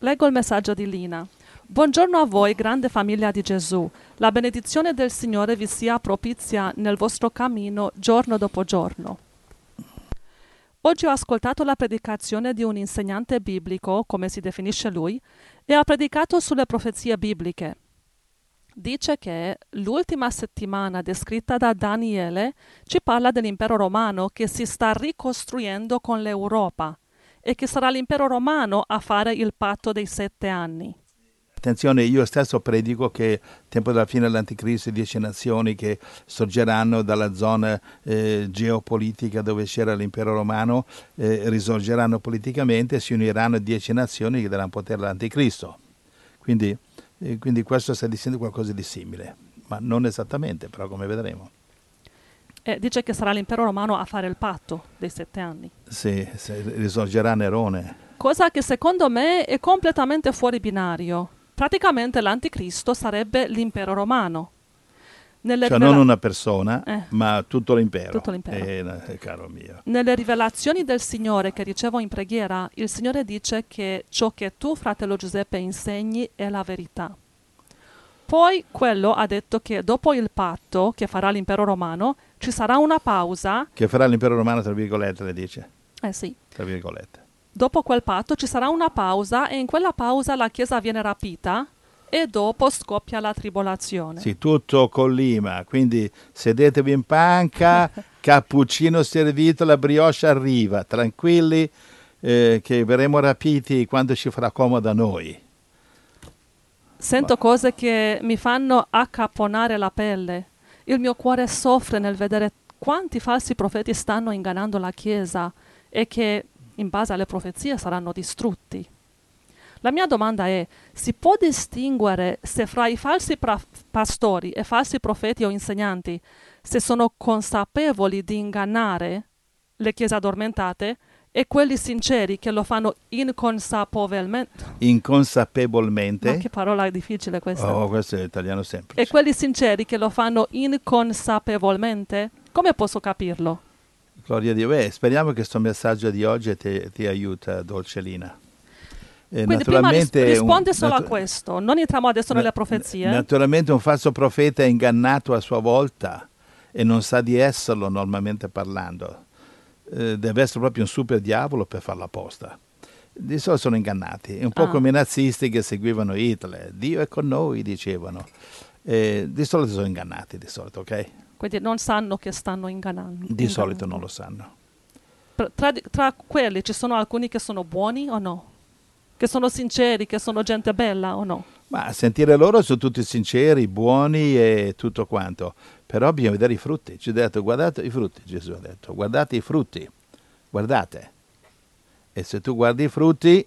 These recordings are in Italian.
Leggo il messaggio di Lina. Buongiorno a voi, grande famiglia di Gesù. La benedizione del Signore vi sia propizia nel vostro cammino giorno dopo giorno. Oggi ho ascoltato la predicazione di un insegnante biblico, come si definisce lui, e ha predicato sulle profezie bibliche. Dice che l'ultima settimana descritta da Daniele ci parla dell'impero romano che si sta ricostruendo con l'Europa e che sarà l'impero romano a fare il patto dei 7 anni. Attenzione, io stesso predico che tempo della fine dell'Anticristo, 10 nazioni che sorgeranno dalla zona geopolitica dove c'era l'impero romano, risorgeranno politicamente e si uniranno 10 nazioni che daranno potere all'Anticristo. Quindi questo sta dicendo qualcosa di simile, ma non esattamente, però come vedremo. Dice che sarà l'impero romano a fare il patto dei 7 anni. Sì, risorgerà Nerone. Cosa che secondo me è completamente fuori binario. Praticamente l'anticristo sarebbe l'impero romano. Cioè non una persona, ma tutto l'impero. Tutto l'impero. Caro mio. Nelle rivelazioni del Signore che ricevo in preghiera, il Signore dice che ciò che tu, fratello Giuseppe, insegni è la verità. Poi quello ha detto che dopo il patto che farà l'impero romano ci sarà una pausa. Che farà l'impero romano, tra virgolette, le dice. Sì. Tra virgolette. Dopo quel patto ci sarà una pausa e in quella pausa la Chiesa viene rapita e dopo scoppia la tribolazione. Sì, tutto collima, quindi sedetevi in panca, cappuccino servito, la brioche arriva, tranquilli che verremo rapiti quando ci farà comodo a noi. Sento cose che mi fanno accapponare la pelle. Il mio cuore soffre nel vedere quanti falsi profeti stanno ingannando la Chiesa e che in base alle profezie saranno distrutti. La mia domanda è, si può distinguere se fra i falsi pastori e falsi profeti o insegnanti, se sono consapevoli di ingannare le chiese addormentate e quelli sinceri che lo fanno inconsapevolmente? Inconsapevolmente? Ma che parola difficile questa. Oh, questo è italiano semplice. E quelli sinceri che lo fanno inconsapevolmente? Come posso capirlo? Gloria a Dio. Speriamo che questo messaggio di oggi ti aiuta, dolce Lina. Quindi prima risponde solo a questo, non entriamo adesso nelle profezie. Naturalmente un falso profeta è ingannato a sua volta e non sa di esserlo normalmente parlando. Deve essere proprio un super diavolo per farla apposta. Di solito sono ingannati, un po' come i nazisti che seguivano Hitler. Dio è con noi, dicevano. Di solito sono ingannati, di solito, ok? Quindi non sanno che stanno ingannando. Di solito non lo sanno. Tra quelli ci sono alcuni che sono buoni o no? Che sono sinceri, che sono gente bella o no? Ma a sentire loro sono tutti sinceri, buoni e tutto quanto. Però bisogna vedere i frutti. Ci ha detto, guardate i frutti, Gesù ha detto. Guardate i frutti. Guardate. E se tu guardi i frutti,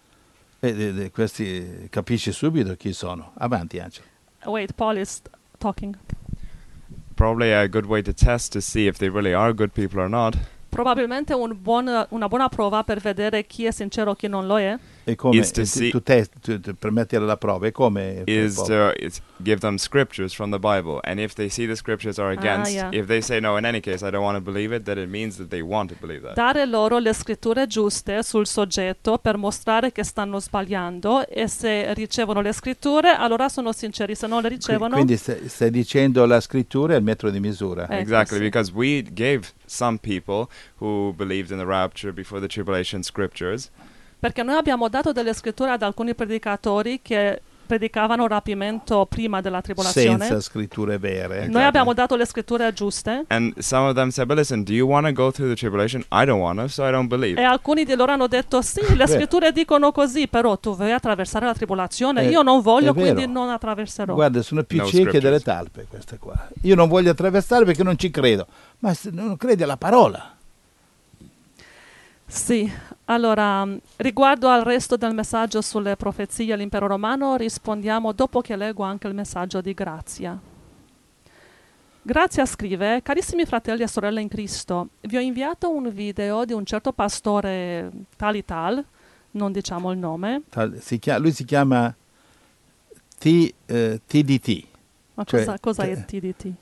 questi capisci subito chi sono. Avanti, Angelo. Wait, Paul is talking. Probably a good way to test to see if they really are good people or not. Probabilmente una buona prova per vedere chi è sincero e chi non lo è. E come per mettere la prova, e come is to give them scriptures from the Bible, and if they see the scriptures are against, if they say no, in any case I don't want to believe it, then it means that they want to believe that. Dare loro le scritture giuste sul soggetto per mostrare che stanno sbagliando, e se ricevono le scritture allora sono sinceri, se non le ricevono. Quindi stai dicendo la scrittura è il metro di misura. Exactly, because we gave some people who believed in the rapture before the tribulation scriptures. Perché noi abbiamo dato delle scritture ad alcuni predicatori che predicavano rapimento prima della tribolazione. Senza scritture vere. Noi abbiamo dato le scritture giuste. And some of them said, but listen, do you want to go through the tribulation? I don't want to, so I don't believe. E alcuni di loro hanno detto, sì, le scritture dicono così, però tu vuoi attraversare la tribolazione? Io non voglio, quindi non attraverserò. Guarda, sono più cieche delle talpe queste qua. Io non voglio attraversare perché non ci credo. Ma non credi alla parola. Sì, allora, riguardo al resto del messaggio sulle profezie all'impero romano, rispondiamo dopo che leggo anche il messaggio di Grazia. Grazia scrive, carissimi fratelli e sorelle in Cristo, vi ho inviato un video di un certo pastore tal e tal, non diciamo il nome. Lui si chiama TDT. Ma cosa è TDT?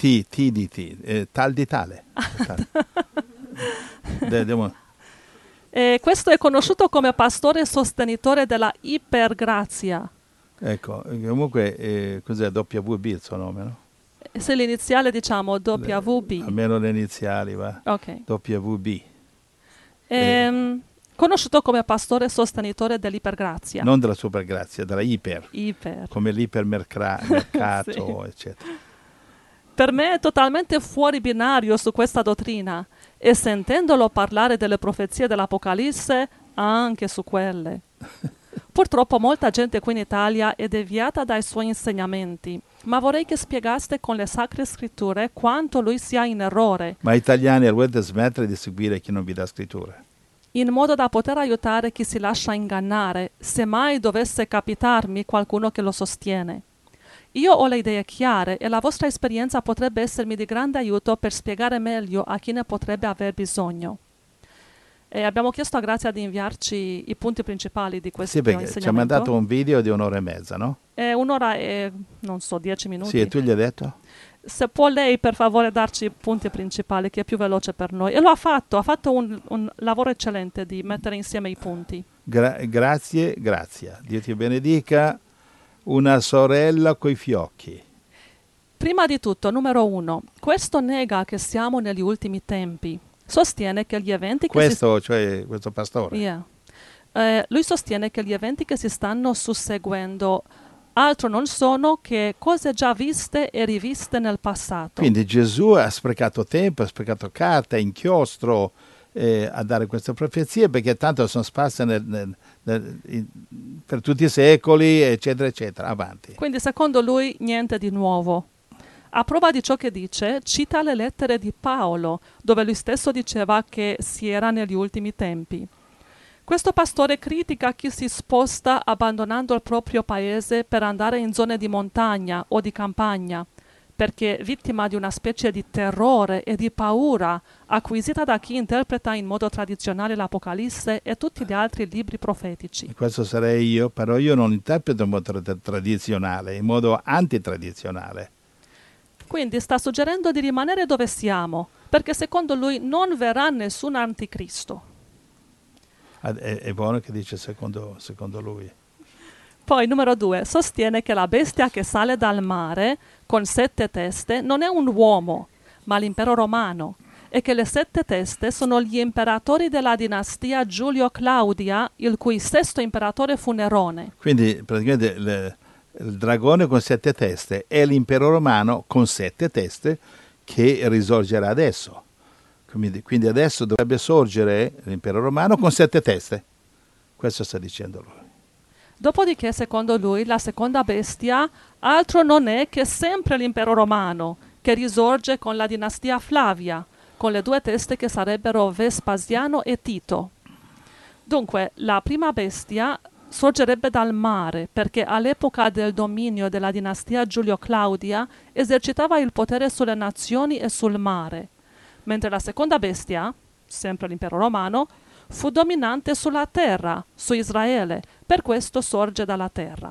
TDT, tal di tale. Questo è conosciuto come pastore sostenitore della ipergrazia. Ecco, comunque cos'è WB il suo nome, no? Se l'iniziale diciamo WB. Almeno le iniziali, va. Ok. WB. Conosciuto come pastore sostenitore dell'ipergrazia. Non della supergrazia, della iper. Iper. Come l'ipermercato, Sì. eccetera. Per me è totalmente fuori binario su questa dottrina e sentendolo parlare delle profezie dell'Apocalisse, anche su quelle. Purtroppo molta gente qui in Italia è deviata dai suoi insegnamenti, ma vorrei che spiegaste con le Sacre Scritture quanto lui sia in errore. Ma italiani, volete smettere di seguire chi non vi dà scritture? In modo da poter aiutare chi si lascia ingannare, se mai dovesse capitarmi qualcuno che lo sostiene. Io ho le idee chiare e la vostra esperienza potrebbe essermi di grande aiuto per spiegare meglio a chi ne potrebbe aver bisogno. E abbiamo chiesto a Grazia di inviarci i punti principali di questo insegnamento. Sì, perché ci ha mandato un video di 1 ora e mezza, no? Un'ora e, non so, 10 minuti. Sì, e tu gli hai detto? Se può lei per favore darci i punti principali, che è più veloce per noi. E lo ha fatto un lavoro eccellente di mettere insieme i punti. Grazie. Dio ti benedica. Una sorella coi fiocchi. Prima di tutto, numero 1, questo nega che siamo negli ultimi tempi. Sostiene che gli eventi questo pastore. Yeah. Lui sostiene che gli eventi che si stanno susseguendo altro non sono che cose già viste e riviste nel passato. Quindi Gesù ha sprecato tempo, ha sprecato carta, inchiostro a dare queste profezie, perché tanto sono sparse per tutti i secoli, eccetera, eccetera. Avanti. Quindi secondo lui niente di nuovo. A prova di ciò che dice, cita le lettere di Paolo, dove lui stesso diceva che si era negli ultimi tempi. Questo pastore critica chi si sposta abbandonando il proprio paese per andare in zone di montagna o di campagna, perché vittima di una specie di terrore e di paura acquisita da chi interpreta in modo tradizionale l'Apocalisse e tutti gli altri libri profetici. Questo sarei io, però io non interpreto in modo tradizionale, in modo antitradizionale. Quindi sta suggerendo di rimanere dove siamo, perché secondo lui non verrà nessun anticristo. È buono che dice secondo lui. Poi, numero 2, sostiene che la bestia che sale dal mare con 7 teste non è un uomo, ma l'impero romano, e che le 7 teste sono gli imperatori della dinastia Giulio-Claudia, il cui 6º imperatore fu Nerone. Quindi praticamente il dragone con 7 teste è l'impero romano con 7 teste che risorgerà adesso. Quindi adesso dovrebbe sorgere l'impero romano con 7 teste. Questo sta dicendo lui. Dopodiché, secondo lui, la seconda bestia altro non è che sempre l'impero romano, che risorge con la dinastia Flavia, con le 2 teste che sarebbero Vespasiano e Tito. Dunque, la prima bestia sorgerebbe dal mare, perché all'epoca del dominio della dinastia Giulio-Claudia esercitava il potere sulle nazioni e sul mare, mentre la seconda bestia, sempre l'impero romano, fu dominante sulla terra, su Israele, per questo sorge dalla terra.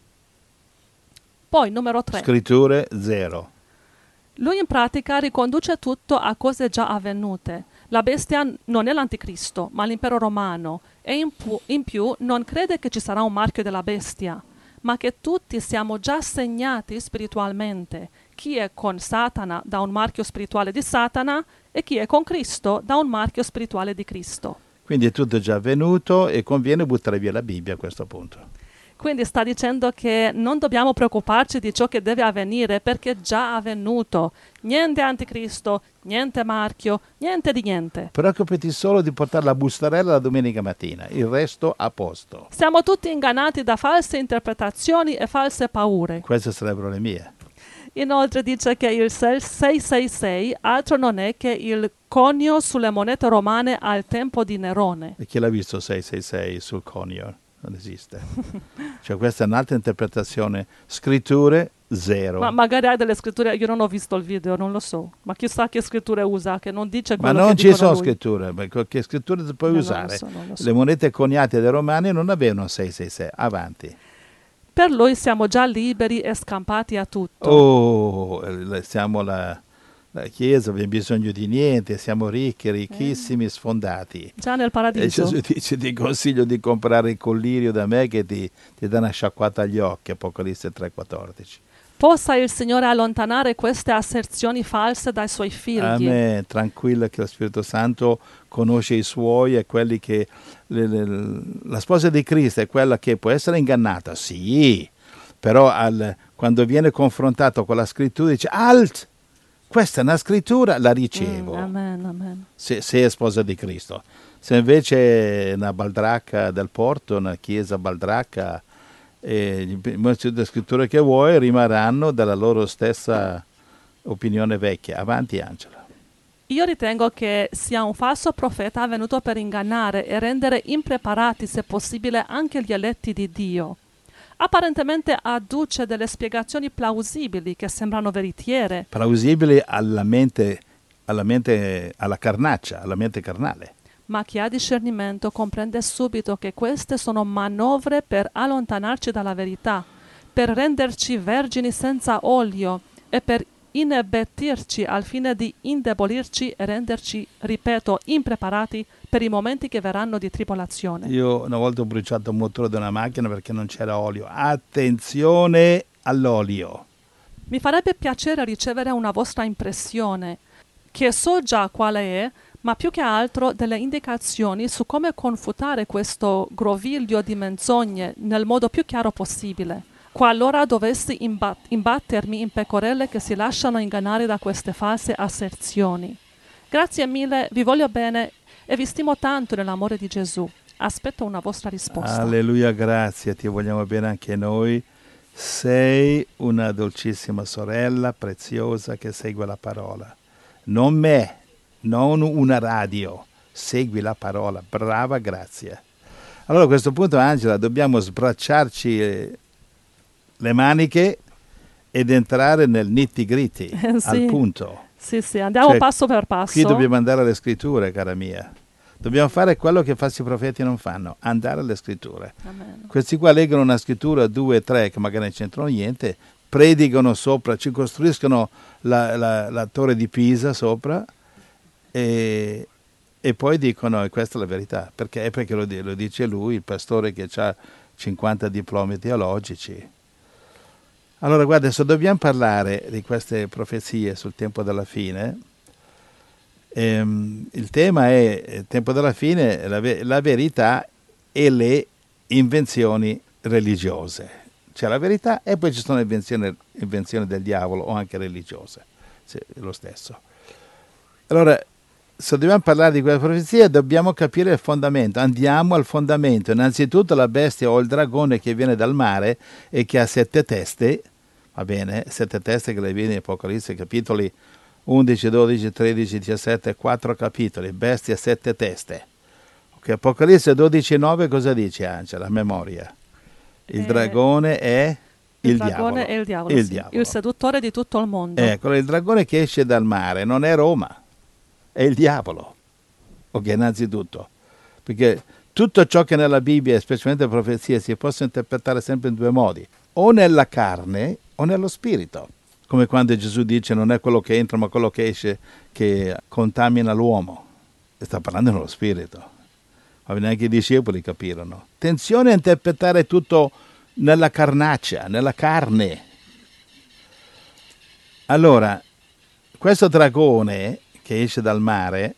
Poi, numero 3. Scritture 0. Lui in pratica riconduce tutto a cose già avvenute. La bestia non è l'anticristo, ma l'impero romano, e in più non crede che ci sarà un marchio della bestia, ma che tutti siamo già segnati spiritualmente. Chi è con Satana da un marchio spirituale di Satana e chi è con Cristo da un marchio spirituale di Cristo. Quindi è tutto già avvenuto e conviene buttare via la Bibbia a questo punto. Quindi sta dicendo che non dobbiamo preoccuparci di ciò che deve avvenire perché è già avvenuto. Niente anticristo, niente marchio, niente di niente. Preoccupati solo di portare la bustarella la domenica mattina, il resto a posto. Siamo tutti ingannati da false interpretazioni e false paure. Queste sarebbero le mie. Inoltre dice che il 666 altro non è che il conio sulle monete romane al tempo di Nerone. E chi l'ha visto 666 sul conio? Non esiste. Cioè questa è un'altra interpretazione. Scritture 0. Ma magari hai delle scritture, io non ho visto il video, non lo so. Ma chissà che scritture usa, che non dice quello che Ma non dicono ci sono lui. scritture, che scritture puoi usare? Non lo so. Le monete coniate dai romani non avevano 666. Avanti. Per lui siamo già liberi e scampati a tutto. Oh, siamo la Chiesa abbiamo bisogno di niente, siamo ricchi, ricchissimi, sfondati. Già nel paradiso. E Gesù dice, ti consiglio di comprare il collirio da me che ti dà una sciacquata agli occhi, Apocalisse 3,14. Possa il Signore allontanare queste asserzioni false dai suoi figli. Amen, tranquilla che lo Spirito Santo conosce i suoi e quelli che... la sposa di Cristo è quella che può essere ingannata, sì, però quando viene confrontato con la scrittura dice, alt! Questa è una scrittura, la ricevo. Amen, amen. Se è sposa di Cristo. Se invece è una baldracca del porto, una chiesa baldracca, le scritture che vuoi rimarranno dalla loro stessa opinione vecchia. Avanti, Angela. Io ritengo che sia un falso profeta venuto per ingannare e rendere impreparati, se possibile, anche gli eletti di Dio. Apparentemente adduce delle spiegazioni plausibili che sembrano veritiere. Plausibili alla mente, alla carnaccia, alla mente carnale. Ma chi ha discernimento comprende subito che queste sono manovre per allontanarci dalla verità, per renderci vergini senza olio e per inebettirci al fine di indebolirci e renderci, ripeto, impreparati per i momenti che verranno di tribolazione. Io una volta ho bruciato il motore di una macchina perché non c'era olio. Attenzione all'olio. Mi farebbe piacere ricevere una vostra impressione, che so già quale è, ma più che altro delle indicazioni su come confutare questo groviglio di menzogne nel modo più chiaro possibile, qualora dovessi imbattermi in pecorelle che si lasciano ingannare da queste false asserzioni. Grazie mille, vi voglio bene e vi stimo tanto nell'amore di Gesù. Aspetto una vostra risposta. Alleluia, grazie, ti vogliamo bene anche noi. Sei una dolcissima sorella preziosa che segue la parola. Non me, non una radio, segui la parola. Brava, grazie. Allora a questo punto, Angela, dobbiamo sbracciarci le maniche ed entrare nel nitty-gritty, sì. al punto. Sì, andiamo passo per passo. Qui dobbiamo andare alle scritture, cara mia. Dobbiamo fare quello che falsi profeti non fanno, andare alle scritture. Amen. Questi qua leggono una scrittura, 2, 3, che magari non c'entrano niente, predicano sopra, ci costruiscono la torre di Pisa sopra e poi dicono questa è la verità. Perché lo dice lui, il pastore che ha 50 diplomi teologici. Allora guarda, adesso dobbiamo parlare di queste profezie sul tempo della fine. Il tema è il tempo della fine, la verità e le invenzioni religiose. C'è la verità e poi ci sono invenzioni del diavolo o anche religiose, è lo stesso. Allora, se dobbiamo parlare di questa profezia dobbiamo capire il fondamento. Andiamo al fondamento. Innanzitutto la bestia o il dragone che viene dal mare e che ha 7 teste, va bene, 7 teste che le vedi in Apocalisse, capitoli 11, 12, 13, 17, 4 capitoli, bestia 7 teste. Ok, Apocalisse 12, 9 cosa dice, Angela, a memoria? Il dragone è il diavolo. È il diavolo, sì. Il seduttore di tutto il mondo. Ecco, il dragone che esce dal mare non è Roma, è il diavolo. Ok, innanzitutto. Perché tutto ciò che nella Bibbia, specialmente le profezie, si può interpretare sempre in 2 modi. O nella carne o nello spirito. Come quando Gesù dice non è quello che entra ma quello che esce che contamina l'uomo. E sta parlando nello spirito. Ma neanche i discepoli capirono. Attenzione a interpretare tutto nella carnaccia, nella carne. Allora, questo dragone che esce dal mare,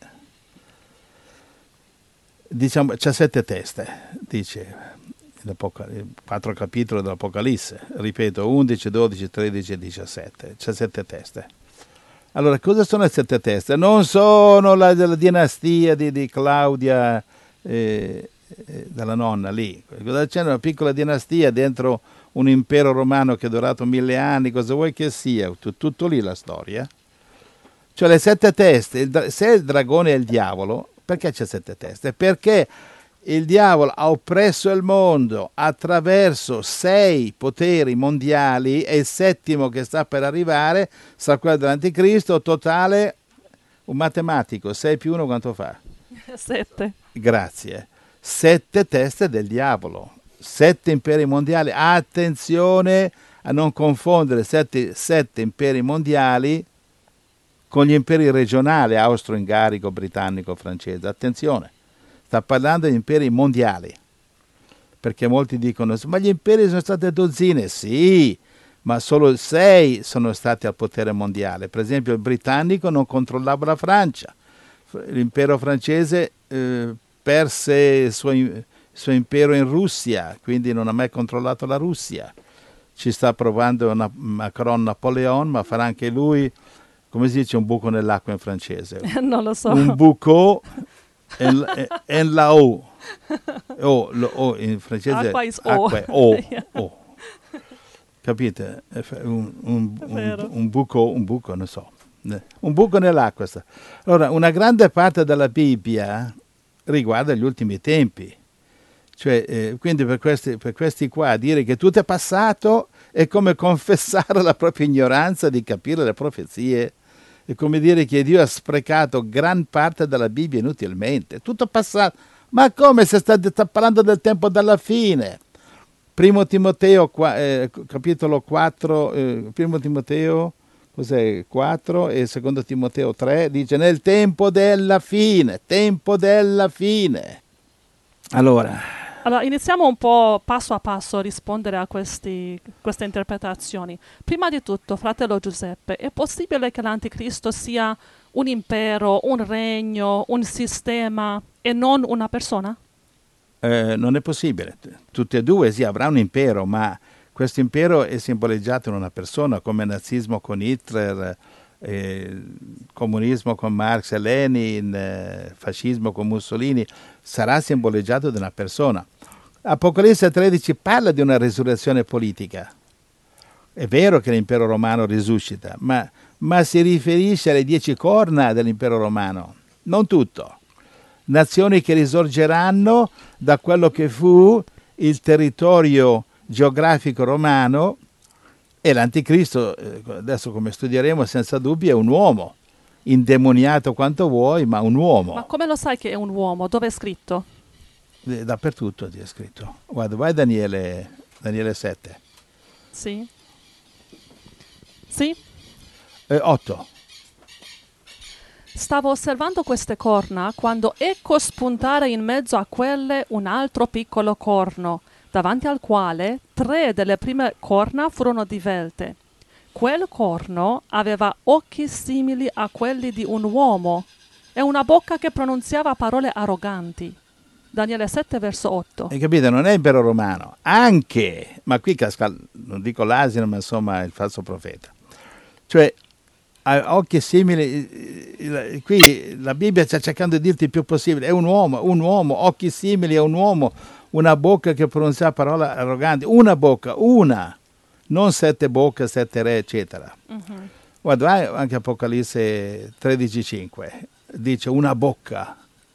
diciamo, c'ha 7 teste, dice 4 capitoli dell'Apocalisse, ripeto, 11, 12, 13 e 17, c'è 7 teste. Allora, cosa sono le 7 teste? Non sono la dinastia di Claudia, della nonna lì. C'è una piccola dinastia dentro un impero romano che è durato 1000 anni, cosa vuoi che sia? Tutto lì la storia. Cioè le 7 teste, se il dragone è il diavolo, perché c'è 7 teste? Perché il diavolo ha oppresso il mondo attraverso 6 poteri mondiali e il 7° che sta per arrivare sarà quello dell'anticristo, totale, un matematico, 6 più 1 quanto fa? 7. Grazie. 7 teste del diavolo, 7 imperi mondiali. Attenzione a non confondere 7 imperi mondiali con gli imperi regionali, austro-ungarico, britannico, francese. Attenzione, sta parlando di imperi mondiali, perché molti dicono, ma gli imperi sono state dozzine. Sì, ma solo 6 sono stati al potere mondiale. Per esempio il britannico non controllava la Francia, l'impero francese perse il suo impero in Russia, quindi non ha mai controllato la Russia. Ci sta provando Macron Napoleon, ma farà anche lui, come si dice un buco nell'acqua in francese? Non lo so. Un buco en la O. O in francese acqua is acqua è O. Yeah. O. Capite? Un buco, non so. Un buco nell'acqua. Allora, una grande parte della Bibbia riguarda gli ultimi tempi. Cioè, quindi per questi qua dire che tutto è passato è come confessare la propria ignoranza di capire le profezie. È come dire che Dio ha sprecato gran parte della Bibbia inutilmente. Tutto passato. Ma come se sta parlando del tempo della fine? Primo Timoteo, capitolo 4, Primo Timoteo, cos'è? 4 e secondo Timoteo 3, dice nel tempo della fine, Allora, iniziamo un po' passo a passo a rispondere a queste interpretazioni. Prima di tutto, fratello Giuseppe, è possibile che l'anticristo sia un impero, un regno, un sistema e non una persona? Non è possibile. Tutti e due sì, avrà un impero, ma questo impero è simboleggiato in una persona, come nazismo con Hitler, comunismo con Marx e Lenin, fascismo con Mussolini, sarà simboleggiato da una persona. Apocalisse 13 parla di una risurrezione politica. È vero che l'impero romano risuscita, ma si riferisce alle 10 corna dell'impero romano, non tutto. Nazioni che risorgeranno da quello che fu il territorio geografico romano, e l'anticristo, adesso come studieremo senza dubbio, è un uomo, indemoniato quanto vuoi, ma un uomo. Ma come lo sai che è un uomo? Dove è scritto? Dappertutto è scritto. Guarda, vai Daniele 7. Sì. Sì? 8. Stavo osservando queste corna quando ecco spuntare in mezzo a quelle un altro piccolo corno, davanti al quale 3 delle prime corna furono divelte. Quel corno aveva occhi simili a quelli di un uomo e una bocca che pronunziava parole arroganti. Daniele 7, verso 8. Hai capito? Non è impero romano. Anche, ma qui casca, non dico l'asino, ma insomma il falso profeta. Cioè, ha occhi simili, qui la Bibbia sta cercando di dirti il più possibile, è un uomo, occhi simili a un uomo, una bocca che pronuncia parole arroganti, una bocca, non 7 bocche, 7 re, eccetera. Uh-huh. Guarda, anche Apocalisse 13,5, dice una bocca.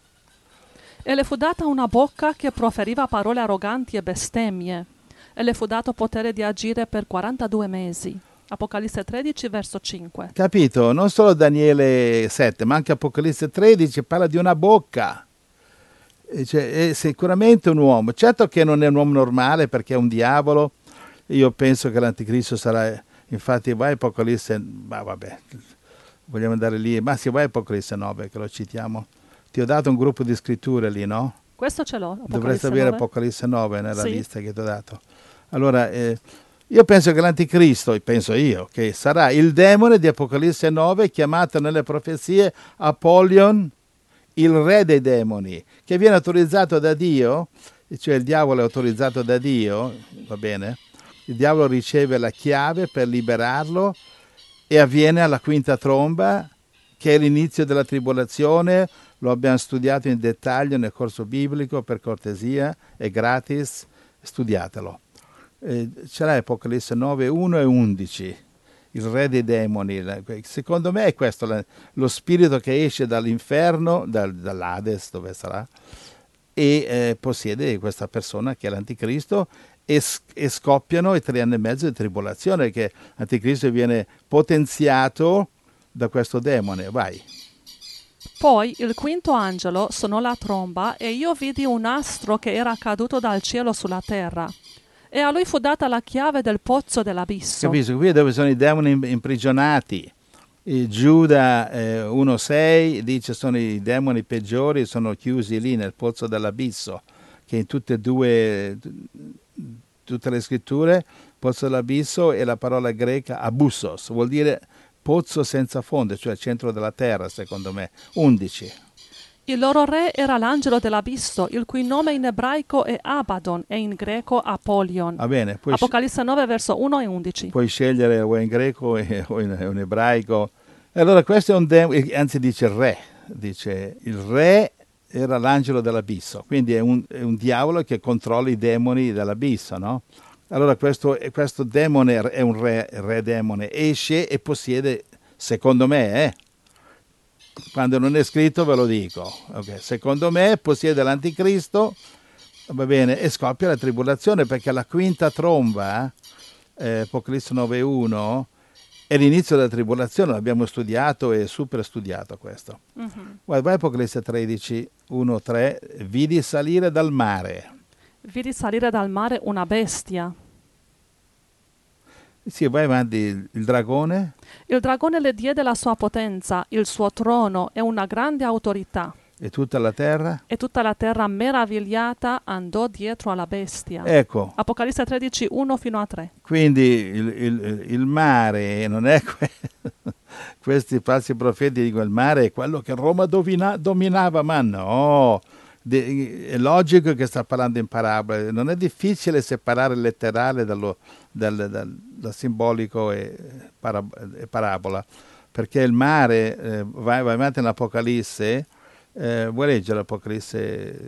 E le fu data una bocca che proferiva parole arroganti e bestemmie, e le fu dato potere di agire per 42 mesi. Apocalisse 13, verso 5. Capito? Non solo Daniele 7, ma anche Apocalisse 13 parla di una bocca. Cioè, è sicuramente un uomo. Certo che non è un uomo normale perché è un diavolo. Io penso che l'anticristo sarà... Infatti vai Apocalisse... Ma vabbè, vogliamo andare lì. Ma sì, vai Apocalisse 9, che lo citiamo. Ti ho dato un gruppo di scritture lì, no? Questo ce l'ho. Dovresti avere Apocalisse 9 nella lista che ti ho dato. Allora... io penso che l'anticristo, che sarà il demone di Apocalisse 9, chiamato nelle profezie Apollyon, il re dei demoni, che viene autorizzato da Dio, cioè il diavolo è autorizzato da Dio, va bene? Il diavolo riceve la chiave per liberarlo e avviene alla quinta tromba, che è l'inizio della tribolazione. Lo abbiamo studiato in dettaglio nel corso biblico, per cortesia, è gratis, studiatelo. Ce l'hai Apocalisse 9, 1 e 11, il re dei demoni. Secondo me è questo lo spirito che esce dall'inferno, dall'Hades, dove sarà, e possiede questa persona che è l'anticristo, e scoppiano i 3 anni e mezzo di tribolazione, che l'anticristo viene potenziato da questo demone. Vai. Poi il quinto angelo suonò la tromba e io vidi un astro che era caduto dal cielo sulla terra. E a lui fu data la chiave del pozzo dell'abisso. Capisco, qui è dove sono i demoni imprigionati. Giuda 1,6 dice sono i demoni peggiori, sono chiusi lì nel pozzo dell'abisso, che in tutte le scritture, pozzo dell'abisso è la parola greca abussos, vuol dire pozzo senza fondo, cioè centro della terra, secondo me. 11. Il loro re era l'angelo dell'abisso, il cui nome in ebraico è Abaddon e in greco Apolion. Va bene, Apocalisse 9, verso 1 e 11. Puoi scegliere o in greco o in ebraico. Allora questo è un demone, anzi dice il re, dice il re era l'angelo dell'abisso, quindi è un diavolo che controlla i demoni dell'abisso, no? Allora questo demone è un re demone, esce e possiede, secondo me, quando non è scritto ve lo dico, okay. Secondo me possiede l'anticristo, va bene, e scoppia la tribolazione, perché la quinta tromba, Apocalisse 9.1, è l'inizio della tribolazione, l'abbiamo studiato e super studiato questo. Vai Apocalisse 13.1-3, vidi salire dal mare. Vidi salire dal mare una bestia. Sì, vai avanti, il dragone. Il dragone le diede la sua potenza, il suo trono e una grande autorità. E tutta la terra? E tutta la terra meravigliata andò dietro alla bestia. Ecco. Apocalisse 13:1-3. Quindi il mare non è questi falsi profeti dicono il mare è quello che Roma dominava, ma no. È logico che sta parlando in parabole, non è difficile separare il letterale dal simbolico e parabola, perché il mare, vai avanti nell'Apocalisse, vuoi leggere l'Apocalisse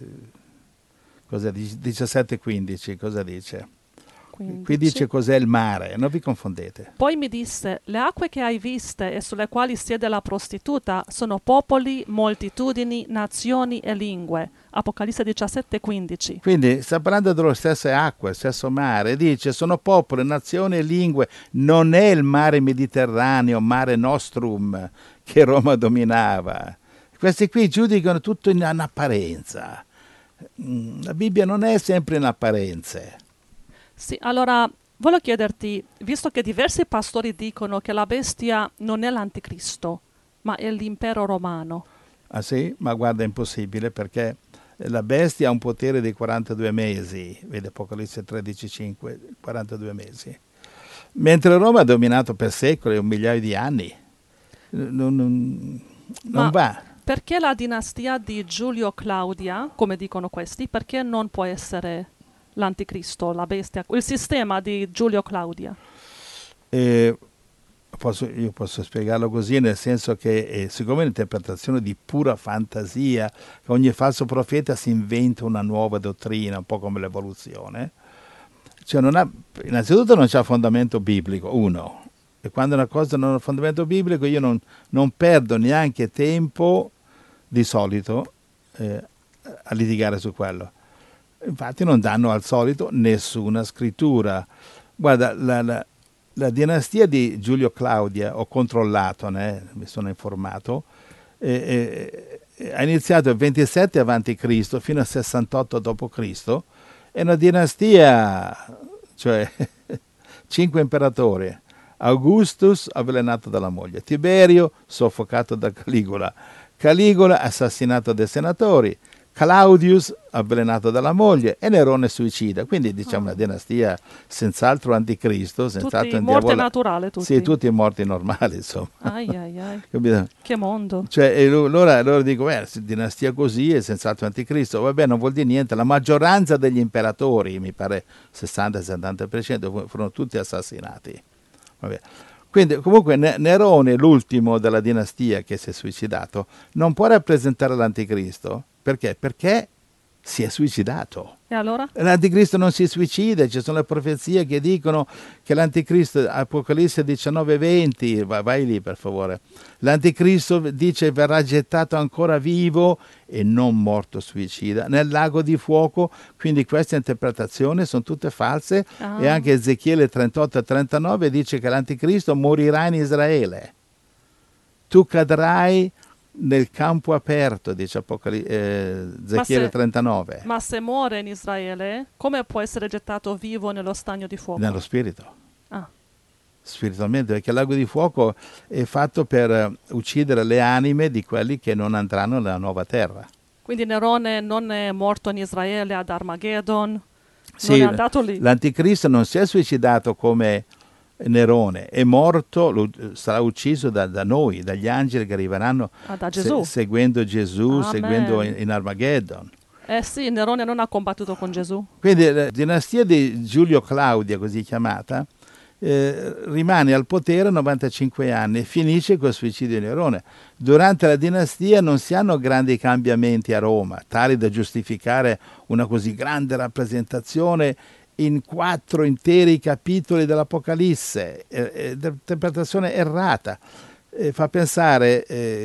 17:15, cosa dice? 15. Qui dice cos'è il mare, non vi confondete. Poi mi disse, le acque che hai viste e sulle quali siede la prostituta sono popoli, moltitudini, nazioni e lingue. Apocalisse 17:15. Quindi sta parlando delle stesse acque, il stesso mare, dice sono popoli, nazioni e lingue, non è il mare Mediterraneo, mare nostrum che Roma dominava. Questi qui giudicano tutto in apparenza. La Bibbia non è sempre in apparenze. Sì, allora volevo chiederti, visto che diversi pastori dicono che la bestia non è l'anticristo, ma è l'impero romano. Ah sì? Ma guarda, è impossibile, perché la bestia ha un potere di 42 mesi, vede Apocalisse 13:5, 42 mesi. Mentre Roma ha dominato per secoli, 1.000.000 di anni. Non va. Perché la dinastia di Giulio Claudia, come dicono questi, perché non può essere l'anticristo, la bestia, il sistema di Giulio Claudia? Io posso spiegarlo così, nel senso che siccome è un'interpretazione di pura fantasia, ogni falso profeta si inventa una nuova dottrina, un po' come l'evoluzione, cioè innanzitutto non c'è fondamento biblico, uno, e quando una cosa non ha fondamento biblico io non perdo neanche tempo di solito a litigare su quello. Infatti non danno al solito nessuna scrittura. Guarda, la dinastia di Giulio Claudia, ho controllato, mi sono informato, ha iniziato il 27 a.C. fino al 68 d.C. È una dinastia, cioè 5 imperatori. Augustus avvelenato dalla moglie, Tiberio soffocato da Caligula, Caligula assassinato dai senatori, Claudius avvelenato dalla moglie e Nerone suicida. Quindi diciamo una dinastia senz'altro anticristo, senz'altro tutti morte naturale, tutti. Sì, tutti morti normali, insomma. Ai. Capito? Che mondo. Cioè, allora dico, dinastia così è senz'altro anticristo. Vabbè, non vuol dire niente. La maggioranza degli imperatori, mi pare 60-70%, furono tutti assassinati. Vabbè. Quindi comunque Nerone, l'ultimo della dinastia che si è suicidato, non può rappresentare l'anticristo. Perché? Perché si è suicidato. E allora? L'anticristo non si suicida, ci sono le profezie che dicono che l'anticristo, Apocalisse 19:20, vai lì per favore, l'anticristo dice verrà gettato ancora vivo e non morto suicida nel lago di fuoco, quindi queste interpretazioni sono tutte false. E anche Ezechiele 38-39 dice che l'anticristo morirà in Israele. Tu cadrai nel campo aperto, dice Ezechiele 39. Ma se muore in Israele, come può essere gettato vivo nello stagno di fuoco? Nello spirito. spiritualmente, perché il lago di fuoco è fatto per uccidere le anime di quelli che non andranno nella nuova terra. Quindi Nerone non è morto in Israele ad Armageddon, Sì, non è andato lì. l'anticristo non si è suicidato come Nerone, è morto, sarà ucciso da noi, dagli angeli che arriveranno Da Gesù. seguendo Gesù, Amen. seguendo in Armageddon. Sì, Nerone non ha combattuto con Gesù. Quindi la dinastia di Giulio Claudia, così chiamata, rimane al potere 95 anni e finisce col suicidio di Nerone. Durante la dinastia non si hanno grandi cambiamenti a Roma, tali da giustificare una così grande rappresentazione in 4 interi capitoli dell'Apocalisse, interpretazione errata. Fa pensare,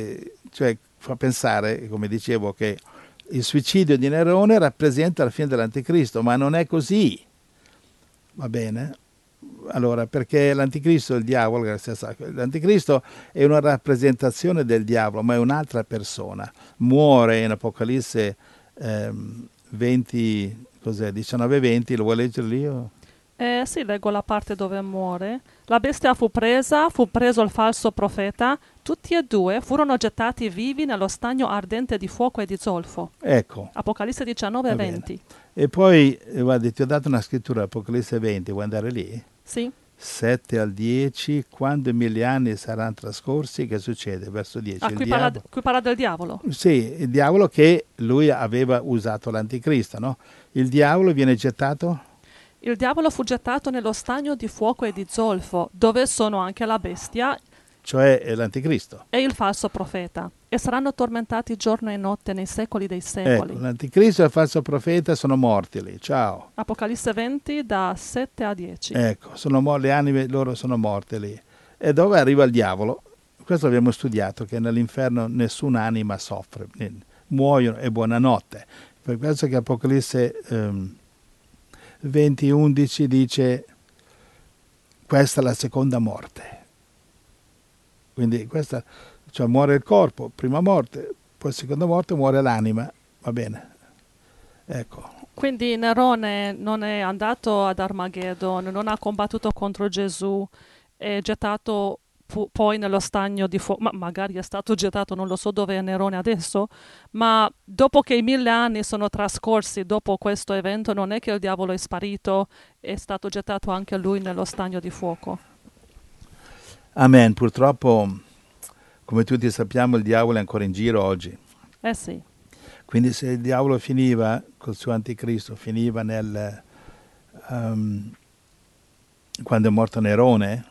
come dicevo, che il suicidio di Nerone rappresenta la fine dell'Anticristo, ma non è così. Va bene? Allora, perché l'Anticristo, il diavolo, l'Anticristo è una rappresentazione del diavolo, ma è un'altra persona. Muore in Apocalisse 19-20, lo vuoi leggere lì? Sì, leggo la parte dove muore. La bestia fu preso il falso profeta, tutti e due furono gettati vivi nello stagno ardente di fuoco e di zolfo. Ecco. Apocalisse 19-20. E poi, guardi, ti ho dato una scrittura, Apocalisse 20, vuoi andare lì? Sì. 7 al 10, quando i 1000 anni saranno trascorsi, che succede? Verso 10. Qui parla del diavolo. Sì, il diavolo che lui aveva usato l'anticristo, no? Il diavolo viene gettato? Il diavolo fu gettato nello stagno di fuoco e di zolfo, dove sono anche la bestia, cioè l'anticristo, e il falso profeta, e saranno tormentati giorno e notte nei secoli dei secoli. Ecco, l'anticristo e il falso profeta sono morti lì, ciao. Apocalisse 20 da 7 a 10. Ecco, le anime loro sono morte lì. E dove arriva il diavolo? Questo abbiamo studiato, che nell'inferno nessuna anima soffre, muoiono e buonanotte. Per questo che Apocalisse 20:11 dice: questa è la seconda morte. Quindi questa, cioè muore il corpo, prima morte, poi seconda morte muore l'anima, va bene. Ecco. Quindi Nerone non è andato ad Armageddon, non ha combattuto contro Gesù, è gettato poi nello stagno di fuoco, ma magari è stato gettato, non lo so dove è Nerone adesso, ma dopo che i 1000 anni sono trascorsi dopo questo evento, non è che il diavolo è sparito, è stato gettato anche lui nello stagno di fuoco. Amen. Purtroppo, come tutti sappiamo, il diavolo è ancora in giro oggi. Sì. Quindi se il diavolo finiva col suo anticristo, finiva quando è morto Nerone,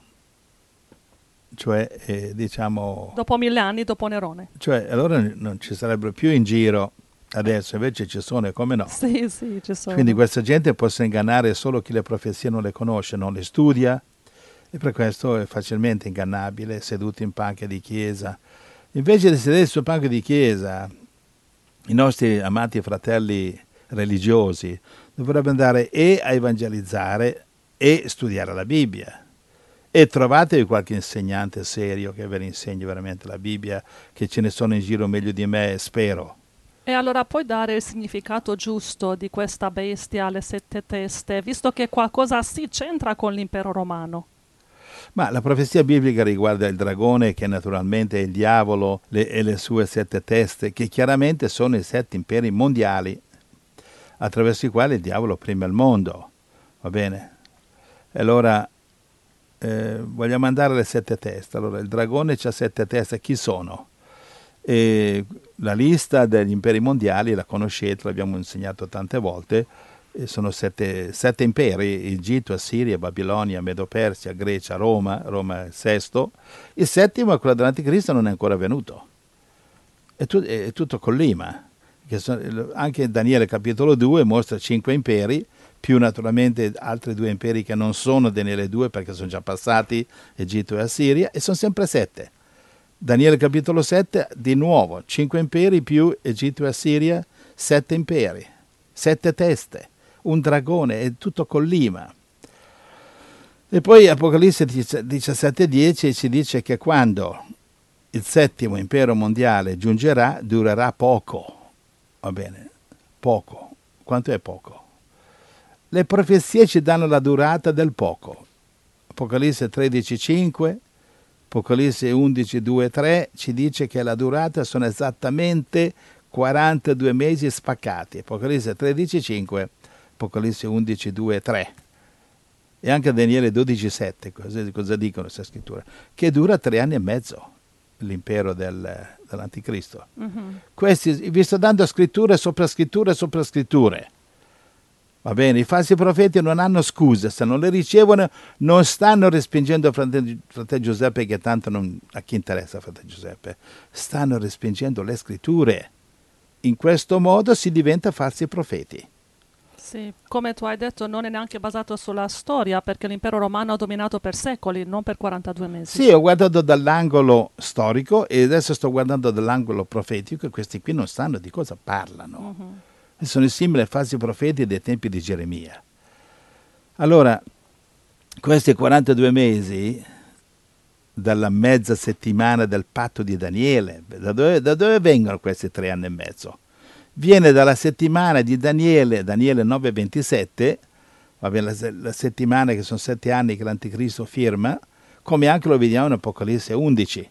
cioè diciamo... Dopo 1000 anni, dopo Nerone. Cioè allora non ci sarebbero più in giro adesso, invece ci sono, e come no? Sì, ci sono. Quindi questa gente può ingannare solo chi le profezie non le conosce, non le studia, e per questo è facilmente ingannabile, seduto in panche di chiesa. Invece di sedere sul banco di chiesa, i nostri amati fratelli religiosi dovrebbero andare a evangelizzare e studiare la Bibbia. E trovatevi qualche insegnante serio che ve ne insegni veramente la Bibbia, che ce ne sono in giro meglio di me, spero. E allora puoi dare il significato giusto di questa bestia alle 7 teste, visto che qualcosa sì c'entra con l'impero romano? Ma la profezia biblica riguarda il dragone, che naturalmente è il diavolo, e le sue 7 teste, che chiaramente sono i 7 imperi mondiali attraverso i quali il diavolo opprime il mondo. Va bene? E allora vogliamo andare alle 7 teste. Allora, il dragone ha 7 teste. Chi sono? E la lista degli imperi mondiali la conoscete, l'abbiamo insegnato tante volte. Sono 7 imperi: Egitto, Assiria, Babilonia, Medo-Persia, Grecia, Roma è il sesto. Il settimo, quello dell'Anticristo, non è ancora venuto. È tutto collima. Anche Daniele capitolo 2 mostra 5 imperi, più naturalmente altri 2 imperi che non sono Daniele 2 perché sono già passati, Egitto e Assiria, e sono sempre 7. Daniele capitolo 7, di nuovo, 5 imperi più Egitto e Assiria, 7 imperi, 7 teste, un dragone, è tutto collima. E poi Apocalisse 17:10 ci dice che quando il settimo impero mondiale giungerà, durerà poco. Va bene, poco. Quanto è poco? Le profezie ci danno la durata del poco. Apocalisse 13:5, Apocalisse 11:2-3 ci dice che la durata sono esattamente 42 mesi spaccati. Apocalisse 13:5, Apocalisse 11:2-3. E anche Daniele 12:7, cosa dicono queste scritture? Che dura 3 anni e mezzo l'impero dell'anticristo. Questi vi sto dando scritture sopra scritture sopra scritture. Va bene, i falsi profeti non hanno scuse, se non le ricevono non stanno respingendo fratello Giuseppe, che tanto a chi interessa fratello Giuseppe, stanno respingendo le scritture. In questo modo si diventa falsi profeti. Sì, come tu hai detto, non è neanche basato sulla storia, perché l'impero romano ha dominato per secoli, non per 42 mesi. Sì, ho guardato dall'angolo storico e adesso sto guardando dall'angolo profetico, e questi qui non sanno di cosa parlano. Sono simili ai falsi profeti dei tempi di Geremia. Allora, questi 42 mesi, dalla mezza settimana del patto di Daniele, da dove vengono questi 3 anni e mezzo? Viene dalla settimana di Daniele 9:27, va bene, la settimana che sono 7 anni che l'anticristo firma, come anche lo vediamo in Apocalisse 11.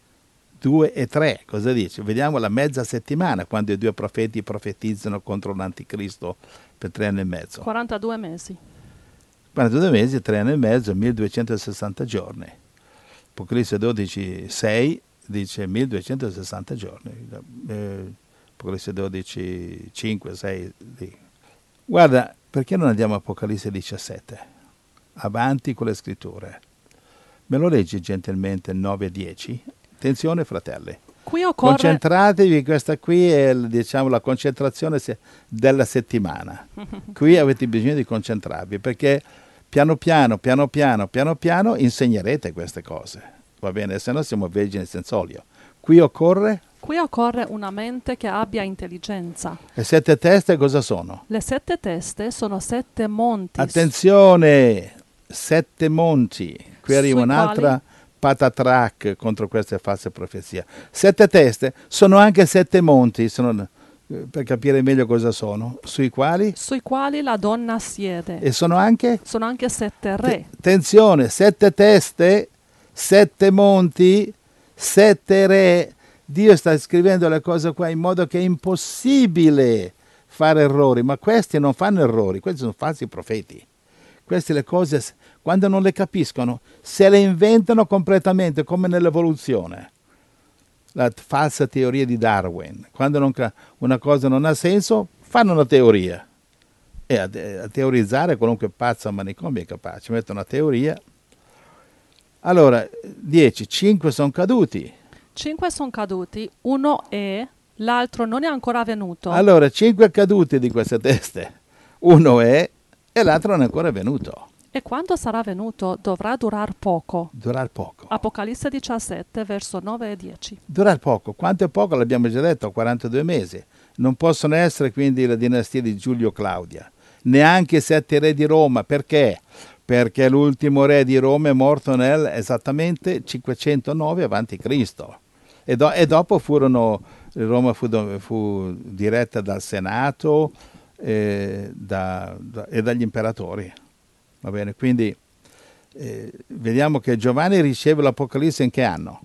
2 e 3, cosa dice? Vediamo la mezza settimana, quando i 2 profeti profetizzano contro l'anticristo per 3 anni e mezzo. 42 mesi. 42 mesi, 3 anni e mezzo, 1260 giorni. Apocalisse 12:6 dice 1260 giorni. Apocalisse 12:5, 6. Guarda, perché non andiamo a Apocalisse 17? Avanti con le scritture. Me lo leggi gentilmente 9:10? Attenzione fratelli, concentratevi, questa qui è la concentrazione della settimana. Qui avete bisogno di concentrarvi, perché piano piano insegnerete queste cose, va bene? Se no siamo vergini senza olio. Qui occorre una mente che abbia intelligenza. Le 7 teste cosa sono? Le 7 teste sono 7 monti. Attenzione, 7 monti. Qui arriva un'altra patatrack contro queste false profezie. 7 teste sono anche 7 monti, per capire meglio cosa sono. Sui quali la donna siede. E sono anche 7 re. Attenzione, 7 teste, 7 monti, 7 re. Dio sta scrivendo le cose qua in modo che è impossibile fare errori, ma questi non fanno errori, questi sono falsi profeti. Queste le cose, quando non le capiscono, se le inventano completamente, come nell'evoluzione. La falsa teoria di Darwin. Quando una cosa non ha senso, fanno una teoria. E a teorizzare qualunque pazzo a manicomio è capace. Mettono una teoria. Allora, 10, 5 sono caduti. 5 sono caduti, uno è, l'altro non è ancora venuto. Allora, 5 caduti di queste teste. Uno è e l'altro non è ancora venuto. E quando sarà venuto dovrà durar poco. Durar poco. Apocalisse 17, verso 9 e 10. Durar poco. Quanto è poco? L'abbiamo già detto, 42 mesi. Non possono essere quindi la dinastia di Giulio Claudia. Neanche i 7 re di Roma. Perché? Perché l'ultimo re di Roma è morto nel esattamente 509 a.C. E dopo Roma fu diretta dal Senato e dagli imperatori. Va bene, quindi vediamo che Giovanni riceve l'Apocalisse in che anno?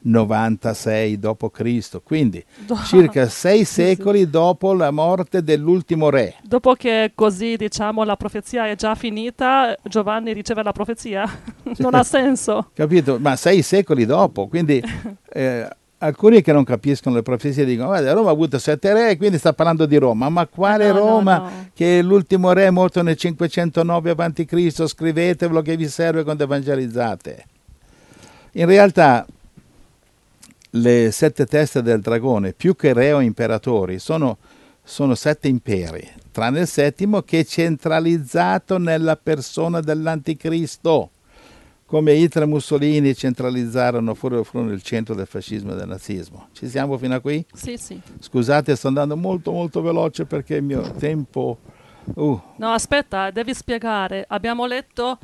96 d.C., quindi circa 6 secoli dopo la morte dell'ultimo re. Dopo che così, la profezia è già finita, Giovanni riceve la profezia? Non ha senso. Capito? Ma 6 secoli dopo, quindi alcuni che non capiscono le profezie dicono: guarda, Roma ha avuto 7 re, quindi sta parlando di Roma. Ma quale Roma? No. Che l'ultimo re è morto nel 509 a.C., scrivetevelo che vi serve quando evangelizzate. In realtà le 7 teste del dragone, più che re o imperatori, sono 7 imperi, tranne il 7° che è centralizzato nella persona dell'anticristo. Come Hitler e Mussolini centralizzarono, furono il centro del fascismo e del nazismo. Ci siamo fino a qui? Sì, sì. Scusate, sto andando molto molto veloce perché il mio tempo... No, aspetta, devi spiegare. Abbiamo letto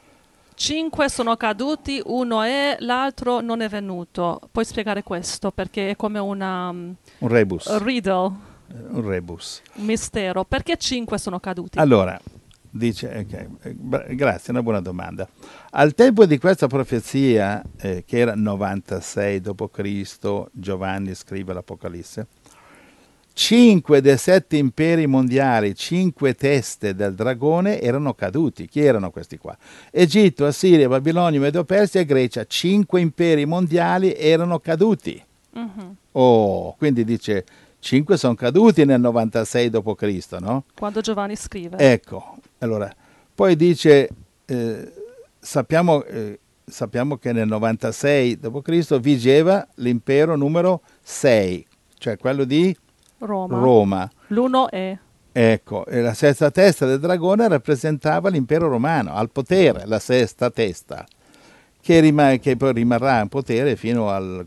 5 sono caduti, uno è, l'altro non è venuto. Puoi spiegare questo perché è come un rebus. Riddle. Un rebus. Un mistero. Perché 5 sono caduti? Allora, Dice, grazie, una buona domanda. Al tempo di questa profezia, che era 96 d.C., Giovanni scrive l'Apocalisse, 5 dei 7 imperi mondiali, 5 teste del dragone erano caduti. Chi erano questi qua? Egitto, Assiria, Babilonia, Medo-Persia e Grecia. 5 imperi mondiali erano caduti. Quindi dice 5 sono caduti nel 96 d.C., no? Quando Giovanni scrive. Ecco, allora, poi dice, sappiamo che nel 96 d.C. vigeva l'impero numero 6, cioè quello di Roma. L'uno è. Ecco, e la sesta testa del dragone rappresentava l'impero romano, al potere, la sesta testa, che poi rimarrà in potere fino al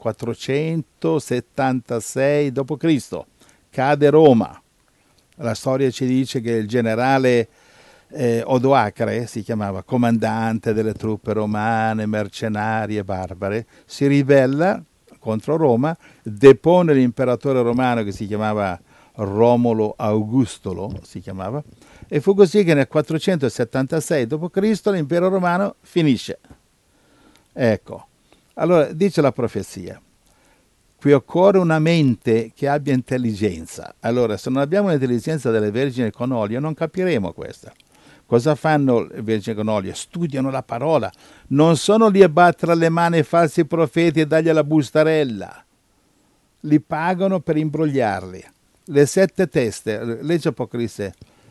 476 d.C. Cade Roma. La storia ci dice che il generale Odoacre, si chiamava, comandante delle truppe romane, mercenarie, barbare, si ribella contro Roma, depone l'imperatore romano che si chiamava Romolo Augustolo, si chiamava, e fu così che nel 476 d.C. l'impero romano finisce. Ecco, allora dice la profezia, qui occorre una mente che abbia intelligenza. Allora, se non abbiamo l'intelligenza delle vergini con olio, non capiremo questa. Cosa fanno le vergini con olio? Studiano la parola. Non sono lì a battere le mani ai falsi profeti e dargli la bustarella. Li pagano per imbrogliarli. Le 7 teste, legge Apocalisse,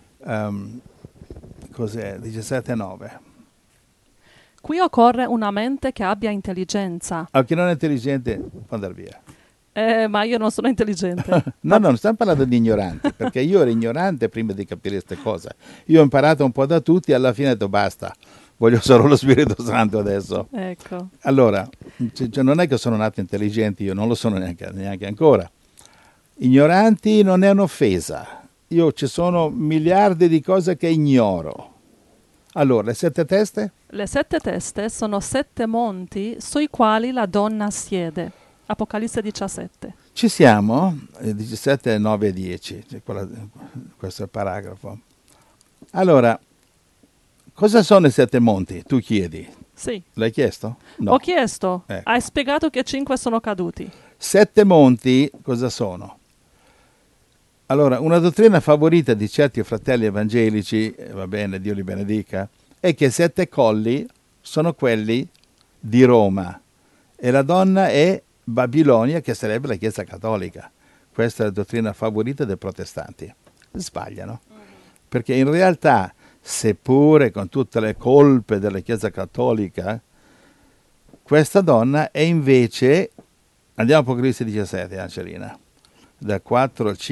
cos'è? 17:9. Qui occorre una mente che abbia intelligenza. A chi non è intelligente può andare via. Ma io non sono intelligente. No, non stiamo parlando di ignoranti, perché io ero ignorante prima di capire queste cose. Io ho imparato un po' da tutti e alla fine ho detto basta, voglio solo lo Spirito Santo adesso. Ecco. Allora, cioè non è che sono nato intelligente, io non lo sono neanche ancora. Ignoranti non è un'offesa. Io ci sono miliardi di cose che ignoro. Allora, le 7 teste? Le 7 teste sono 7 monti sui quali la donna siede. Apocalisse 17. Ci siamo? 17, 9 e 10. Questo è il paragrafo. Allora, cosa sono i 7 monti? Tu chiedi. Sì. L'hai chiesto? No. Ho chiesto. Ecco. Hai spiegato che 5 sono caduti. 7 monti cosa sono? Allora, una dottrina favorita di certi fratelli evangelici, va bene, Dio li benedica, è che 7 colli sono quelli di Roma e la donna è Babilonia, che sarebbe la Chiesa Cattolica. Questa è la dottrina favorita dei protestanti. Sbagliano. Perché in realtà, seppure con tutte le colpe della Chiesa Cattolica, questa donna è invece, andiamo a Apocalisse 17, Angelina, da 4 al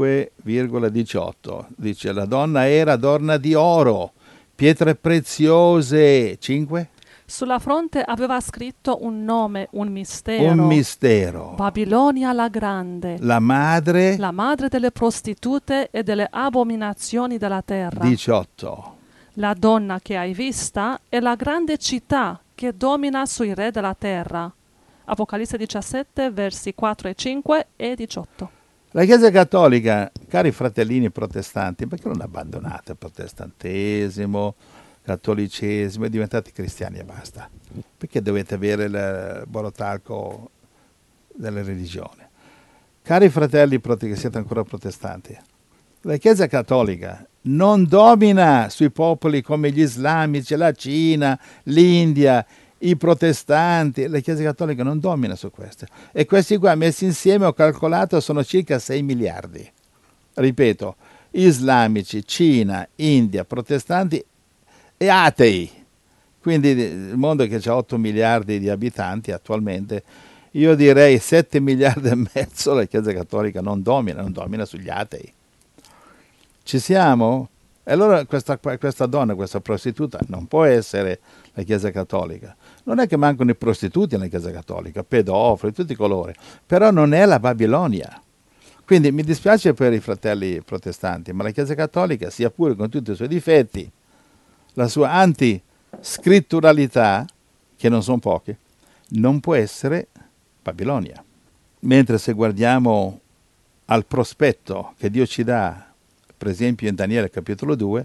5,18, dice la donna era adorna di oro, pietre preziose, 5? Sulla fronte aveva scritto un nome, un mistero. Un mistero. Babilonia la grande. La madre delle prostitute e delle abominazioni della terra. 18. La donna che hai vista è la grande città che domina sui re della terra. Apocalisse 17, versi 4 e 5 e 18. La Chiesa Cattolica, cari fratellini protestanti, perché non abbandonate il protestantesimo, cattolicesimo e diventate cristiani e basta? Perché dovete avere il borotalco della religione? Cari fratelli che siete ancora protestanti, la Chiesa Cattolica non domina sui popoli come gli islamici, la Cina, l'India, i protestanti. La Chiesa Cattolica non domina su queste. E questi qua messi insieme ho calcolato sono circa 6 miliardi. Ripeto, islamici, Cina, India, protestanti e atei. Quindi il mondo che ha 8 miliardi di abitanti attualmente, io direi 7 miliardi e mezzo la Chiesa Cattolica non domina sugli atei. Ci siamo? E allora questa donna, questa prostituta, non può essere la Chiesa Cattolica. Non è che mancano i prostituti nella Chiesa Cattolica, pedofili, tutti i colori, però non è la Babilonia. Quindi mi dispiace per i fratelli protestanti, ma la Chiesa Cattolica, sia pure con tutti i suoi difetti, la sua antiscritturalità, che non sono pochi, non può essere Babilonia. Mentre se guardiamo al prospetto che Dio ci dà, per esempio in Daniele capitolo 2,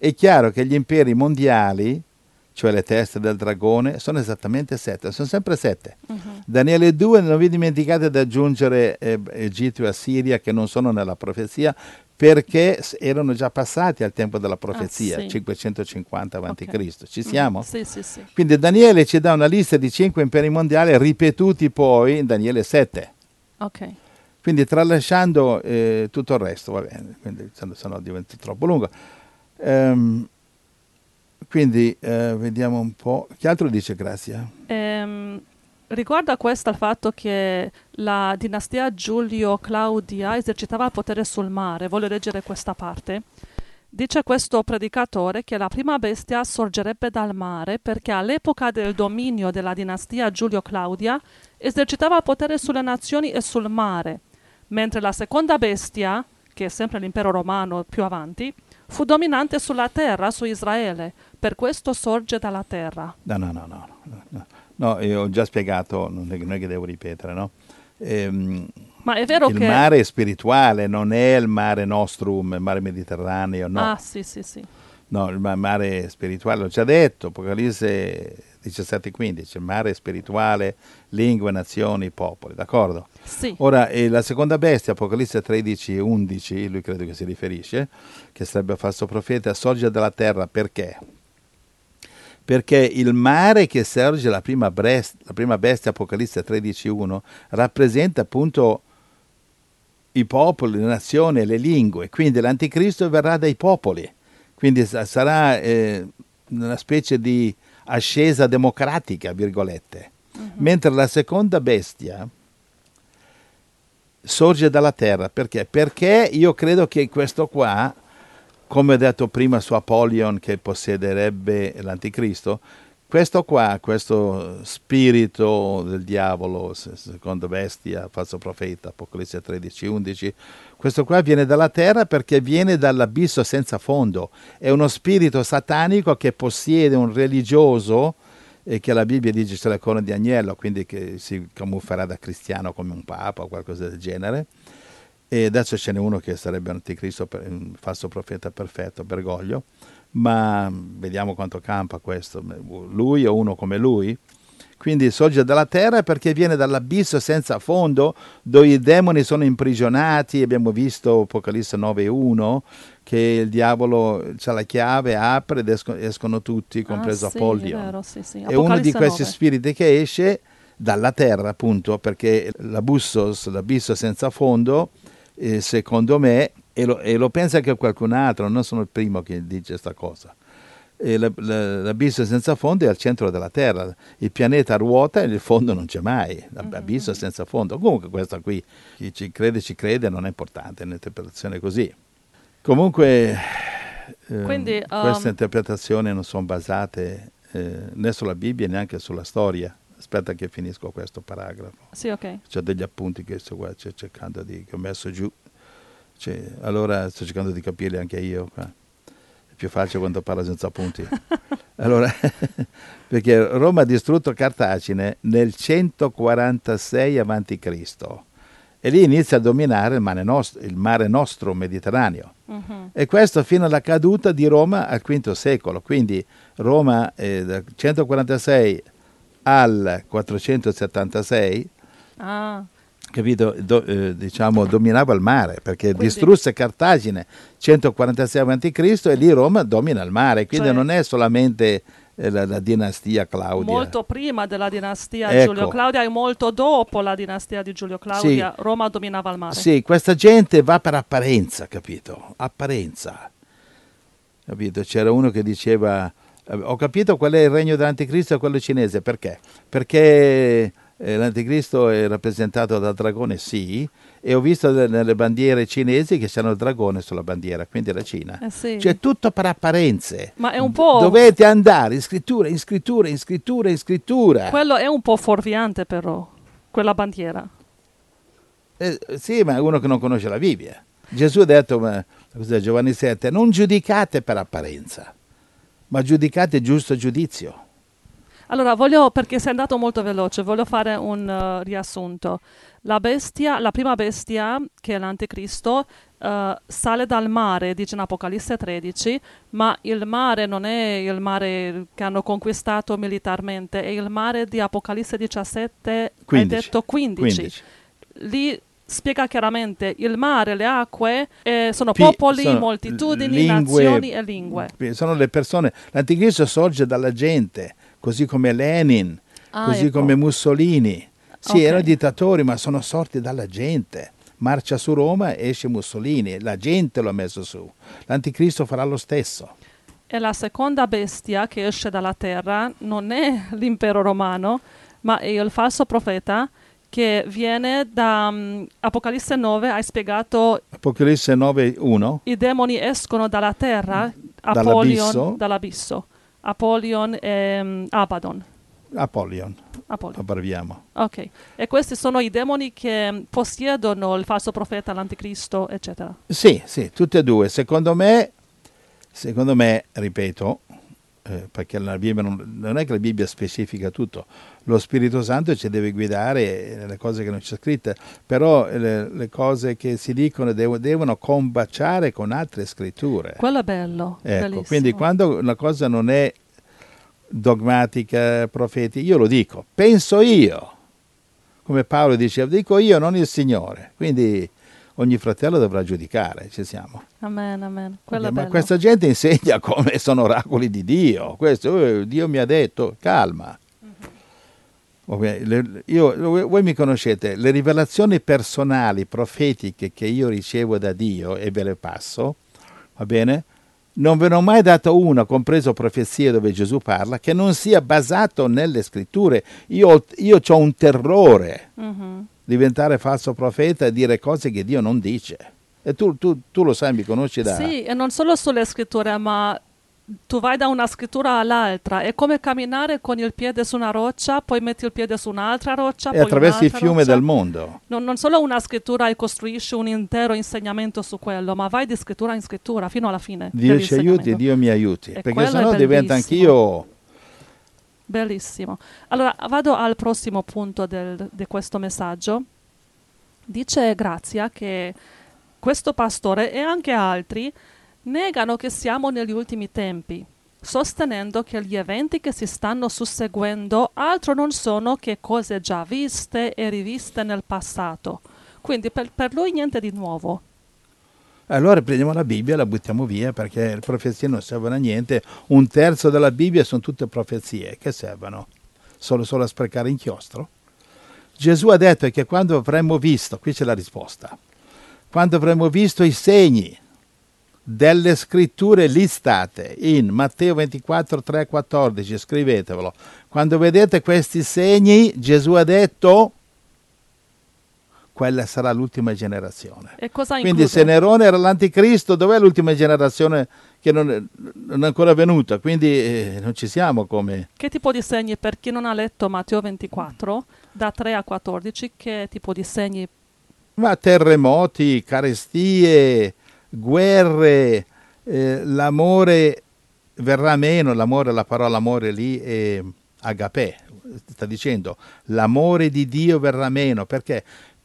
è chiaro che gli imperi mondiali, cioè le teste del dragone, sono esattamente 7, sono sempre 7. Daniele 2, non vi dimenticate di aggiungere Egitto e Assiria, che non sono nella profezia, perché erano già passati al tempo della profezia, 550 a.C. Ci siamo? Sì. Quindi Daniele ci dà una lista di 5 imperi mondiali ripetuti poi in Daniele 7. Ok. Quindi tralasciando tutto il resto, va bene, quindi se no diventa troppo lungo. Quindi vediamo un po'. Che altro dice Grazia? Riguarda questo il fatto che la dinastia Giulio-Claudia esercitava il potere sul mare. Voglio leggere questa parte. Dice questo predicatore che la prima bestia sorgerebbe dal mare perché all'epoca del dominio della dinastia Giulio-Claudia esercitava il potere sulle nazioni e sul mare, mentre la seconda bestia, che è sempre l'impero romano più avanti, fu dominante sulla terra, su Israele. Per questo sorge dalla terra. No, io ho già spiegato, non è che devo ripetere, no? Ma è vero il che... mare è spirituale, non è il mare nostrum, il mare Mediterraneo, no. Ah, sì. No, il mare spirituale, l'ho già detto, Apocalisse 17:15, il mare è spirituale, lingue, nazioni, popoli, d'accordo? Sì. Ora, la seconda bestia, Apocalisse 13:11, lui credo che si riferisce, che sarebbe falso profeta, sorge dalla terra, perché? Perché il mare che sorge la prima bestia, Apocalisse 13:1, rappresenta appunto i popoli, le nazioni, le lingue. Quindi l'anticristo verrà dai popoli. Quindi sarà una specie di ascesa democratica, virgolette. Mentre la seconda bestia sorge dalla terra. Perché? Perché io credo che questo qua, come ho detto prima su Apollyon che possederebbe l'anticristo, questo spirito del diavolo, secondo bestia, falso profeta, Apocalisse 13:11, questo qua viene dalla terra perché viene dall'abisso senza fondo. È uno spirito satanico che possiede un religioso, che la Bibbia dice c'è la corona di agnello, quindi che si camufferà da cristiano come un papa o qualcosa del genere. E adesso ce n'è uno che sarebbe un anticristo, un falso profeta perfetto, Bergoglio, ma vediamo quanto campa questo, lui o uno come lui. Quindi sorge dalla terra perché viene dall'abisso senza fondo, dove i demoni sono imprigionati. Abbiamo visto Apocalisse 9:1 che il diavolo c'ha la chiave, apre ed escono tutti, compreso Apollyon. È vero, sì. È uno di questi spiriti che esce dalla terra, appunto, perché l'abisso senza fondo, secondo me, e lo pensa anche qualcun altro, non sono il primo che dice questa cosa. L'abisso senza fondo è al centro della Terra, il pianeta ruota e il fondo non c'è mai, l'abisso senza fondo. Comunque questa qui, chi ci crede, non è importante, è un'interpretazione così. Comunque Quindi, queste interpretazioni non sono basate né sulla Bibbia neanche sulla storia. Aspetta che finisco questo paragrafo. Sì, ok. C'ho degli appunti che sto qua cercando che ho messo giù. Allora sto cercando di capire anche io qua. È più facile quando parlo senza appunti. Allora, perché Roma ha distrutto Cartagine nel 146 a.C. e lì inizia a dominare il mare nostro Mediterraneo. E questo fino alla caduta di Roma al V secolo. Quindi Roma dal 146 al 476, capito? Dominava il mare, perché distrusse Cartagine 146 a.C. e lì Roma domina il mare, quindi non è solamente la dinastia Claudia. Molto prima della dinastia Giulio Claudia e molto dopo la dinastia di Giulio Claudia, sì, Roma dominava il mare. Sì, questa gente va per apparenza, capito? Apparenza. Capito? C'era uno che diceva: ho capito qual è il regno dell'anticristo e quello cinese. Perché? Perché l'anticristo è rappresentato dal dragone, sì, e ho visto nelle bandiere cinesi che c'hanno il dragone sulla bandiera, quindi la Cina. Sì. Cioè tutto per apparenze. Ma è un po'... Dovete andare in scrittura, in scrittura, in scrittura, in scrittura. Quello è un po' fuorviante però, quella bandiera. Sì, ma è uno che non conosce la Bibbia. Gesù ha detto, Giovanni 7, non giudicate per apparenza, ma giudicate giusto giudizio. Allora, perché sei andato molto veloce, voglio fare un riassunto. La prima bestia, che è l'anticristo, sale dal mare, dice in Apocalisse 13, ma il mare non è il mare che hanno conquistato militarmente, è il mare di Apocalisse 17, 15. hai detto 15. Lì spiega chiaramente il mare, le acque, sono popoli, sono moltitudini, lingue, nazioni e lingue. Sono le persone. L'anticristo sorge dalla gente, così come Lenin, così ecco. come Mussolini. Sì, Okay. erano dittatori, ma sono sorti dalla gente. Marcia su Roma, esce Mussolini, la gente lo ha messo su. L'anticristo farà lo stesso. E la seconda bestia che esce dalla terra non è l'impero romano, ma è il falso profeta che viene da Apocalisse 9, hai spiegato. Apocalisse 9:1. I demoni escono dalla terra, dall'abisso. Apolion e Abaddon. Apollyon. Abbreviamo. Ok, e questi sono i demoni che possiedono il falso profeta, l'anticristo, eccetera. Sì, tutte e due. Secondo me, ripeto, perché la Bibbia non è che la Bibbia specifica tutto, lo Spirito Santo ci deve guidare nelle cose che non c'è scritte, però le cose che si dicono devono combaciare con altre scritture. Quello è bello, bellissimo. Quindi quando una cosa non è dogmatica, profetica, io lo dico, penso io, come Paolo diceva, dico io, non il Signore, quindi ogni fratello dovrà giudicare, ci siamo. Amen. Quello è Ma bello. questa gente insegna come sono oracoli di Dio, questo Dio mi ha detto, calma. Voi mi conoscete, le rivelazioni personali, profetiche che io ricevo da Dio e ve le passo, va bene? Non ve ne ho mai dato una, compreso profezie dove Gesù parla, che non sia basato nelle scritture. Io ho un terrore diventare falso profeta e dire cose che Dio non dice. E tu lo sai, mi conosci da... Sì, e non solo sulle scritture, ma tu vai da una scrittura all'altra. È come camminare con il piede su una roccia, poi metti il piede su un'altra roccia, E poi attraversi il fiume roccia. del mondo. Non solo una scrittura e costruisci un intero insegnamento su quello, ma vai di scrittura in scrittura fino alla fine. Dio ci aiuti e Dio mi aiuti, E perché sennò diventa anch'io... Bellissimo. Allora, vado al prossimo punto di questo messaggio. Dice Grazia che questo pastore e anche altri negano che siamo negli ultimi tempi, sostenendo che gli eventi che si stanno susseguendo altro non sono che cose già viste e riviste nel passato. Quindi per lui niente di nuovo. Allora prendiamo la Bibbia e la buttiamo via, perché le profezie non servono a niente. 1/3 della Bibbia sono tutte profezie che servono solo a sprecare inchiostro. Gesù ha detto che quando avremmo visto, qui c'è la risposta, quando avremmo visto i segni delle scritture listate in Matteo 24, 3, 14, scrivetevelo. Quando vedete questi segni, Gesù ha detto, quella sarà l'ultima generazione. E cosa Quindi include? se Nerone era l'anticristo, dov'è l'ultima generazione che non è ancora venuta? Quindi non ci siamo come... Che tipo di segni, per chi non ha letto Matteo 24, da 3 a 14, che tipo di segni? Ma terremoti, carestie, guerre, l'amore verrà meno, l'amore, la parola amore lì è agapè, sta dicendo l'amore di Dio verrà meno, perché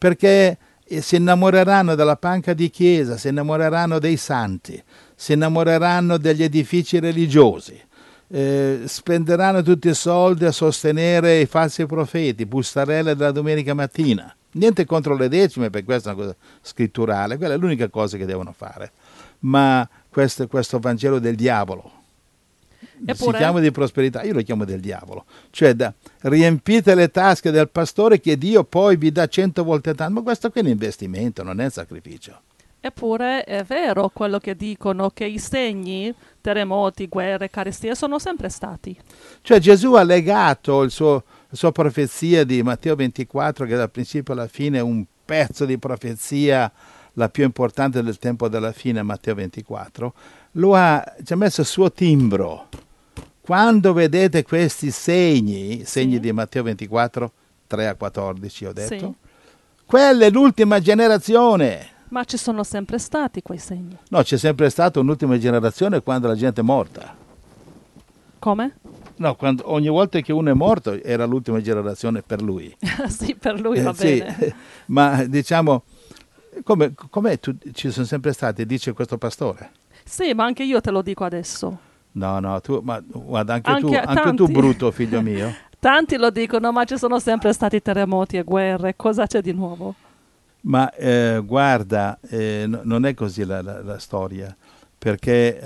si innamoreranno della panca di chiesa, si innamoreranno dei santi, si innamoreranno degli edifici religiosi, spenderanno tutti i soldi a sostenere i falsi profeti, bustarelle della domenica mattina. Niente contro le decime, perché questa è una cosa scritturale, quella è l'unica cosa che devono fare. Ma questo Vangelo del diavolo, Eppure, si chiama di prosperità, io lo chiamo del diavolo, cioè riempite le tasche del pastore che Dio poi vi dà 100 volte tanto, ma questo qui è un investimento, non è un sacrificio. Eppure è vero quello che dicono, che i segni, terremoti, guerre, carestie sono sempre stati. Cioè Gesù ha legato la sua profezia di Matteo 24, che dal principio alla fine è un pezzo di profezia, la più importante del tempo della fine, Matteo 24, ci ha messo il suo timbro. Quando vedete questi segni di Matteo 24, 3 a 14 ho detto, Sì. Quella è l'ultima generazione. Ma ci sono sempre stati quei segni. No, c'è sempre stata un'ultima generazione quando la gente è morta. Come? No, ogni volta che uno è morto era l'ultima generazione per lui. Sì, per lui va sì, bene. ma diciamo, Com'è ci sono sempre stati, dice questo pastore? Sì, ma anche io te lo dico adesso. No, ma guarda, anche Anche tu brutto, figlio mio. Tanti lo dicono, ma ci sono sempre stati terremoti e guerre. Cosa c'è di nuovo? Ma guarda, non è così la storia, perché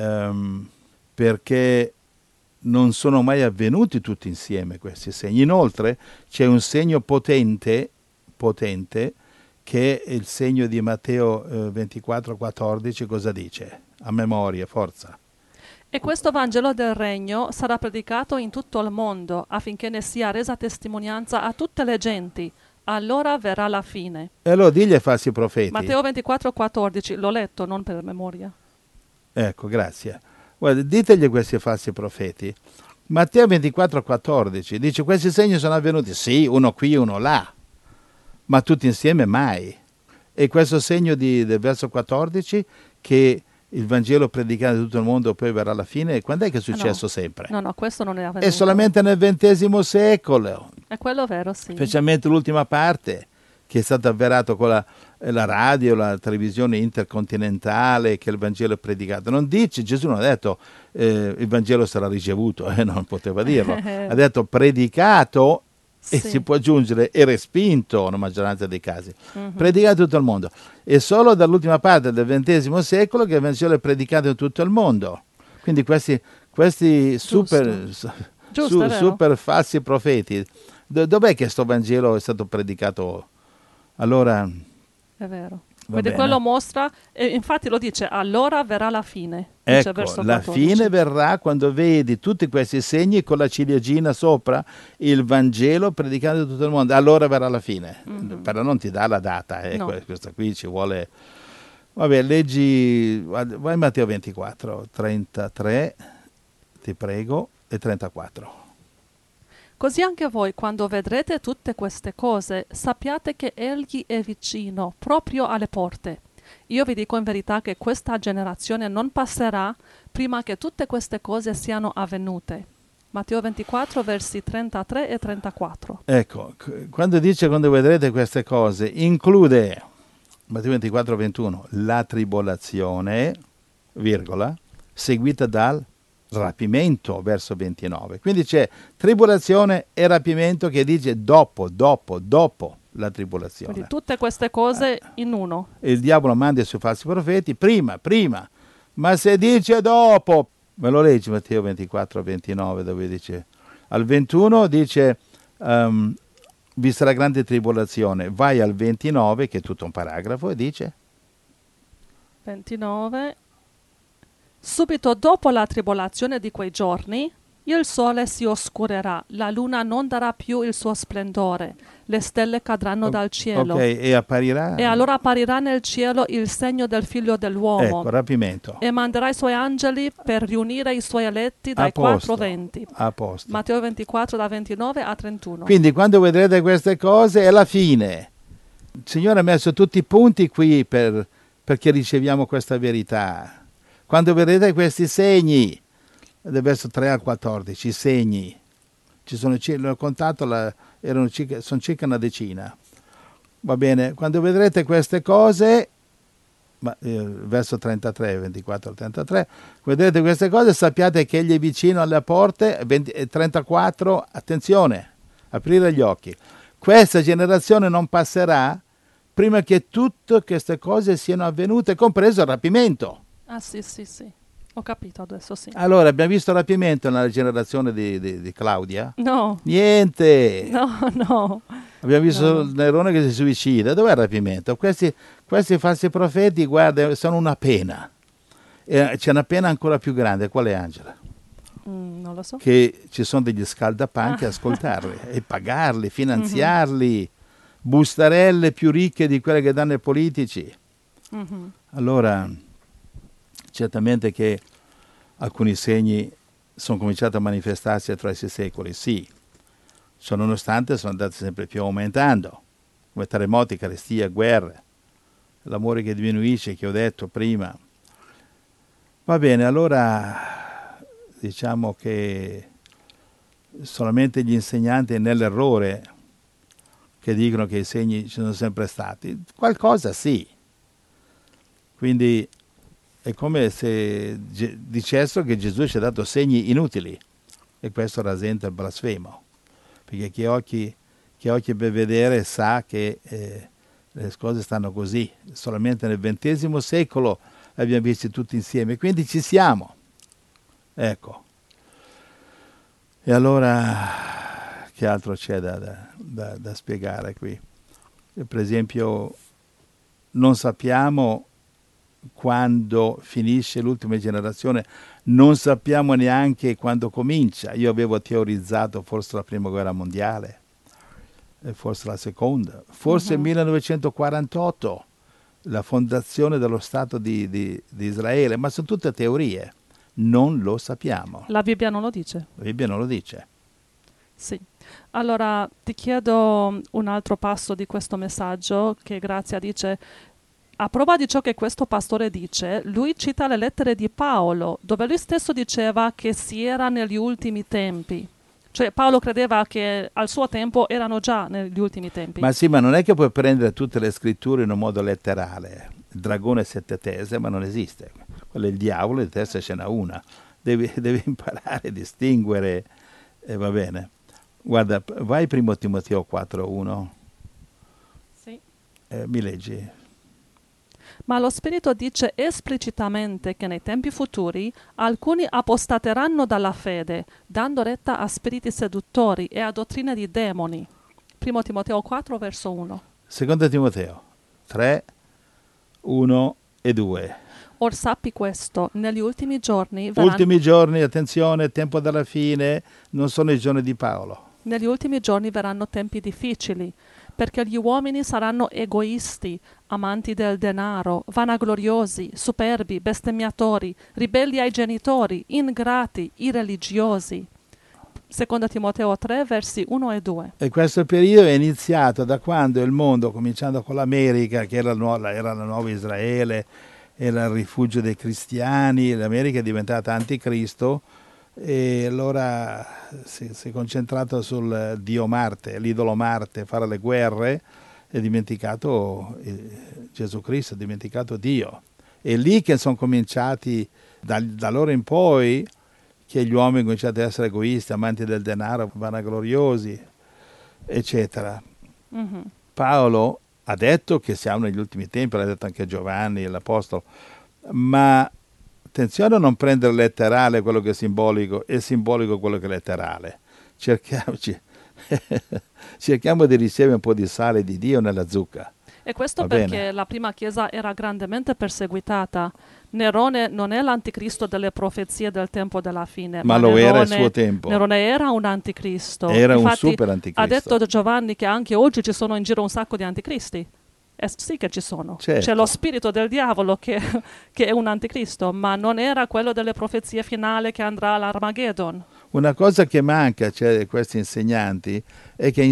non sono mai avvenuti tutti insieme questi segni. Inoltre c'è un segno potente, che è il segno di Matteo 24,14, cosa dice? A memoria, forza. E questo Vangelo del Regno sarà predicato in tutto il mondo, affinché ne sia resa testimonianza a tutte le genti. Allora verrà la fine. E allora digli ai falsi profeti. Matteo 24,14, l'ho letto, non per memoria. Ecco, grazie. Guarda, ditegli questi falsi profeti. Matteo 24,14 dice: questi segni sono avvenuti, sì, uno qui, uno là, ma tutti insieme mai. E questo segno del verso 14, che il Vangelo predicato in tutto il mondo poi verrà alla fine, quando è che è successo? No. sempre? No, questo non è avvenuto. È solamente nel XX secolo. È quello vero, sì. Specialmente l'ultima parte, che è stata avverata con la radio, la televisione intercontinentale, che il Vangelo è predicato. Non dice, Gesù non ha detto il Vangelo sarà ricevuto, non poteva dirlo. Ha detto predicato, e si può aggiungere e respinto nella maggioranza dei casi. Predicato in tutto il mondo. È solo dall'ultima parte del XX secolo che il Vangelo è predicato in tutto il mondo. Quindi questi super falsi profeti, dov'è che sto Vangelo è stato predicato? Allora, è vero. Quindi quello mostra, e infatti lo dice, allora verrà la fine. Ecco, la fine verrà quando vedi tutti questi segni con la ciliegina sopra, il Vangelo predicato in tutto il mondo. Allora verrà la fine. Però non ti dà la data, no. Questa qui ci vuole... Vabbè, leggi, vai Matteo 24, 33, ti prego, e 34. Così anche voi, quando vedrete tutte queste cose, sappiate che Egli è vicino, proprio alle porte. Io vi dico in verità che questa generazione non passerà prima che tutte queste cose siano avvenute. Matteo 24, versi 33 e 34. Ecco, quando dice quando vedrete queste cose, include, Matteo 24, 21, la tribolazione, virgola, seguita dal rapimento, verso 29. Quindi c'è tribolazione e rapimento che dice dopo la tribolazione. Quindi tutte queste cose in uno. Il diavolo manda i suoi falsi profeti prima, ma se dice dopo, me lo leggi Matteo 24, 29, dove dice, al 21 dice, vi sarà grande tribolazione, vai al 29, che è tutto un paragrafo, e dice? 29. Subito dopo la tribolazione di quei giorni, il sole si oscurerà, la luna non darà più il suo splendore, le stelle cadranno dal cielo. Ok, e apparirà? E allora apparirà nel cielo il segno del Figlio dell'uomo. Ecco, rapimento. E manderà i suoi angeli per riunire i suoi eletti dai quattro venti. A posto. Matteo 24, da 29 a 31. Quindi quando vedrete queste cose è la fine. Il Signore ha messo tutti i punti qui perché riceviamo questa verità. Quando vedrete questi segni, del verso 3 al 14, i segni, ci sono, l'ho contato, sono circa una decina. Va bene, quando vedrete queste cose, verso 33, 24 al 33, vedrete queste cose, sappiate che egli è vicino alle porte, 34, attenzione, aprire gli occhi. Questa generazione non passerà prima che tutte queste cose siano avvenute, compreso il rapimento. Ah sì, ho capito adesso, sì. Allora, abbiamo visto il rapimento nella generazione di Claudia? No. Niente. No. Abbiamo visto Nerone che si suicida. Dov'è il rapimento? Questi falsi profeti, guarda, sono una pena. C'è una pena ancora più grande. Qual è, Angela? Non lo so. Che ci sono degli scaldapanchi a ascoltarli e pagarli, finanziarli, bustarelle più ricche di quelle che danno i politici. Allora, certamente che alcuni segni sono cominciati a manifestarsi attraverso i secoli, sì, nonostante sono andati sempre più aumentando, come terremoti, carestie, guerre, l'amore che diminuisce, che ho detto prima. Va bene, allora diciamo che solamente gli insegnanti nell'errore che dicono che i segni ci sono sempre stati, qualcosa sì, Quindi è come se dicessero che Gesù ci ha dato segni inutili, e questo rasenta il blasfemo, perché chi ha occhi per vedere sa che le cose stanno così. Solamente nel XX secolo abbiamo visto tutti insieme, quindi ci siamo. Ecco. E allora che altro c'è da spiegare qui? Per esempio, non sappiamo quando finisce l'ultima generazione, non sappiamo neanche quando comincia. Io avevo teorizzato forse la prima guerra mondiale, forse la seconda, forse il 1948, la fondazione dello Stato di Israele, ma sono tutte teorie, non lo sappiamo. La Bibbia non lo dice. La Bibbia non lo dice. Sì. Allora ti chiedo un altro passo di questo messaggio che Grazia dice: a prova di ciò che questo pastore dice, lui cita le lettere di Paolo, dove lui stesso diceva che si era negli ultimi tempi. Cioè Paolo credeva che al suo tempo erano già negli ultimi tempi. Ma sì, ma non è che puoi prendere tutte le scritture in un modo letterale. Il dragone ha 7 teste, ma non esiste. Quello è il diavolo, di testa ce n'ha una. Devi imparare a distinguere, va bene. Guarda, vai 1 Timoteo 4:1. Sì. Mi leggi? Ma lo Spirito dice esplicitamente che nei tempi futuri alcuni apostateranno dalla fede, dando retta a spiriti seduttori e a dottrine di demoni. 1 Timoteo 4, verso 1. 2 Timoteo 3, 1 e 2. Or sappi questo, negli ultimi giorni verranno... Ultimi giorni, attenzione, tempo della fine, non sono i giorni di Paolo. Negli ultimi giorni verranno tempi difficili, perché gli uomini saranno egoisti, amanti del denaro, vanagloriosi, superbi, bestemmiatori, ribelli ai genitori, ingrati, irreligiosi. 2 Timoteo 3, versi 1 e 2. E questo periodo è iniziato da quando il mondo, cominciando con l'America, che era la nuova Israele, era il rifugio dei cristiani, l'America è diventata anticristo, e allora si è concentrato sul dio Marte, l'idolo Marte, fare le guerre, è dimenticato Gesù Cristo, è dimenticato Dio. È lì che sono cominciati, da loro in poi, che gli uomini hanno cominciato ad essere egoisti, amanti del denaro, vanagloriosi, eccetera. Mm-hmm. Paolo ha detto che siamo negli ultimi tempi, l'ha detto anche Giovanni, l'Apostolo, ma attenzione a non prendere letterale quello che è simbolico quello che è letterale. Cerchiamo di ricevere un po' di sale di Dio nella zucca. E questo perché la prima chiesa era grandemente perseguitata. Nerone non è l'anticristo delle profezie del tempo della fine, ma lo era il suo tempo. Nerone era un anticristo. Era infatti, un super anticristo. Ha detto Giovanni che anche oggi ci sono in giro un sacco di anticristi. Sì che ci sono. Certo. C'è lo spirito del diavolo che è un anticristo, ma non era quello delle profezie finali che andrà all'Armageddon. Una cosa che manca, cioè, questi insegnanti, è che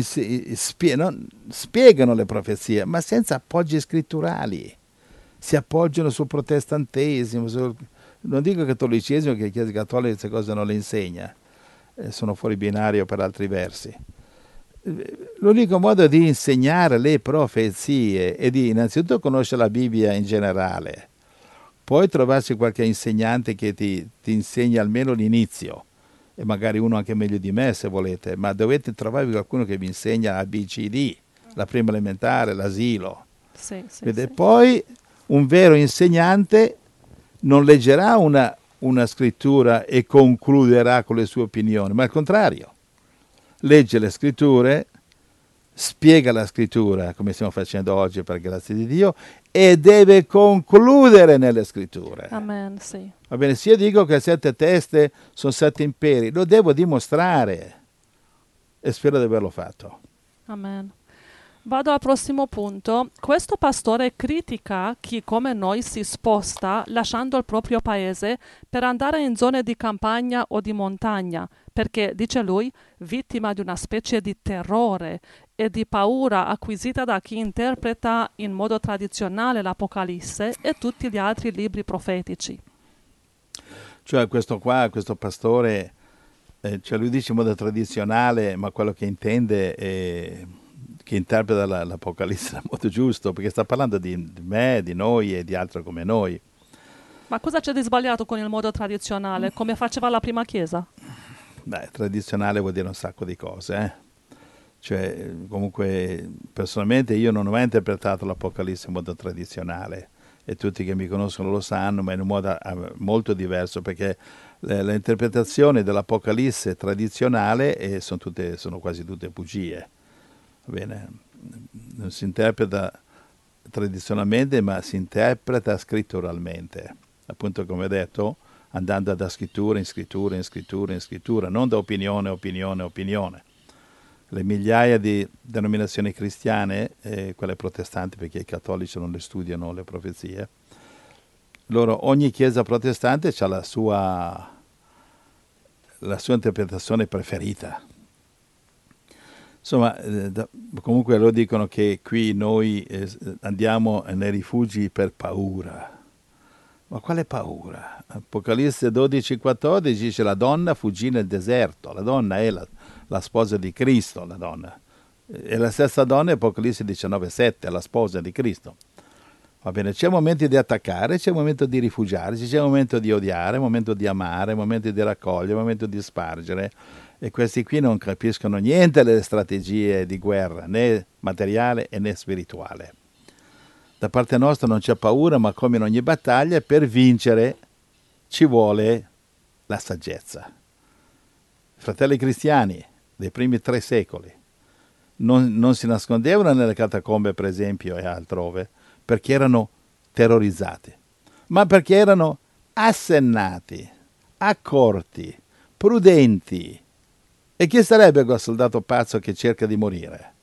spiegano le profezie, ma senza appoggi scritturali. Si appoggiano sul protestantesimo, non dico cattolicesimo, che la Chiesa Cattolica queste cose non le insegna, sono fuori binario per altri versi. L'unico modo di insegnare le profezie è di innanzitutto conoscere la Bibbia in generale, poi trovarsi qualche insegnante che ti insegni almeno l'inizio, e magari uno anche meglio di me se volete, ma dovete trovare qualcuno che vi insegna ABCD, la prima elementare, l'asilo. Sì. Poi un vero insegnante non leggerà una scrittura e concluderà con le sue opinioni, ma al contrario. Legge le scritture, spiega la scrittura, come stiamo facendo oggi per grazia di Dio, e deve concludere nelle scritture. Amen, sì. Va bene, se io dico che 7 teste sono 7 imperi, lo devo dimostrare, e spero di averlo fatto. Amen. Vado al prossimo punto. Questo pastore critica chi come noi si sposta lasciando il proprio paese per andare in zone di campagna o di montagna, perché, dice lui, vittima di una specie di terrore e di paura acquisita da chi interpreta in modo tradizionale l'Apocalisse e tutti gli altri libri profetici. Cioè questo lui dice in modo tradizionale, ma quello che intende è che che interpreta l'Apocalisse in modo giusto, perché sta parlando di me, di noi e di altri come noi. Ma cosa c'è di sbagliato con il modo tradizionale, come faceva la prima Chiesa? Beh, tradizionale vuol dire un sacco di cose, Cioè, comunque, personalmente io non ho mai interpretato l'Apocalisse in modo tradizionale, e tutti che mi conoscono lo sanno, ma in un modo molto diverso, perché le interpretazioni dell'Apocalisse tradizionale sono quasi tutte bugie. Va bene? Non si interpreta tradizionalmente, ma si interpreta scritturalmente. Appunto, come detto, andando da scrittura in scrittura in scrittura in scrittura, non da opinione, opinione, opinione. Le migliaia di denominazioni cristiane, quelle protestanti, perché i cattolici non le studiano le profezie, ogni chiesa protestante ha la sua interpretazione preferita. Insomma, comunque loro dicono che qui noi andiamo nei rifugi per paura. Ma quale paura? Apocalisse 12,14 dice la donna fuggì nel deserto. La donna è la sposa di Cristo, la donna. E la stessa donna, Apocalisse 19,7, è la sposa di Cristo. Va bene, c'è un momento di attaccare, c'è un momento di rifugiarsi, c'è un momento di odiare, un momento di amare, un momento di raccogliere, un momento di spargere. E questi qui non capiscono niente delle strategie di guerra, né materiale né spirituale. Da parte nostra non c'è paura, ma come in ogni battaglia, per vincere ci vuole la saggezza. Fratelli cristiani dei primi 3 secoli non si nascondevano nelle catacombe, per esempio, e altrove, perché erano terrorizzati, ma perché erano assennati, accorti, prudenti. E chi sarebbe quel soldato pazzo che cerca di morire?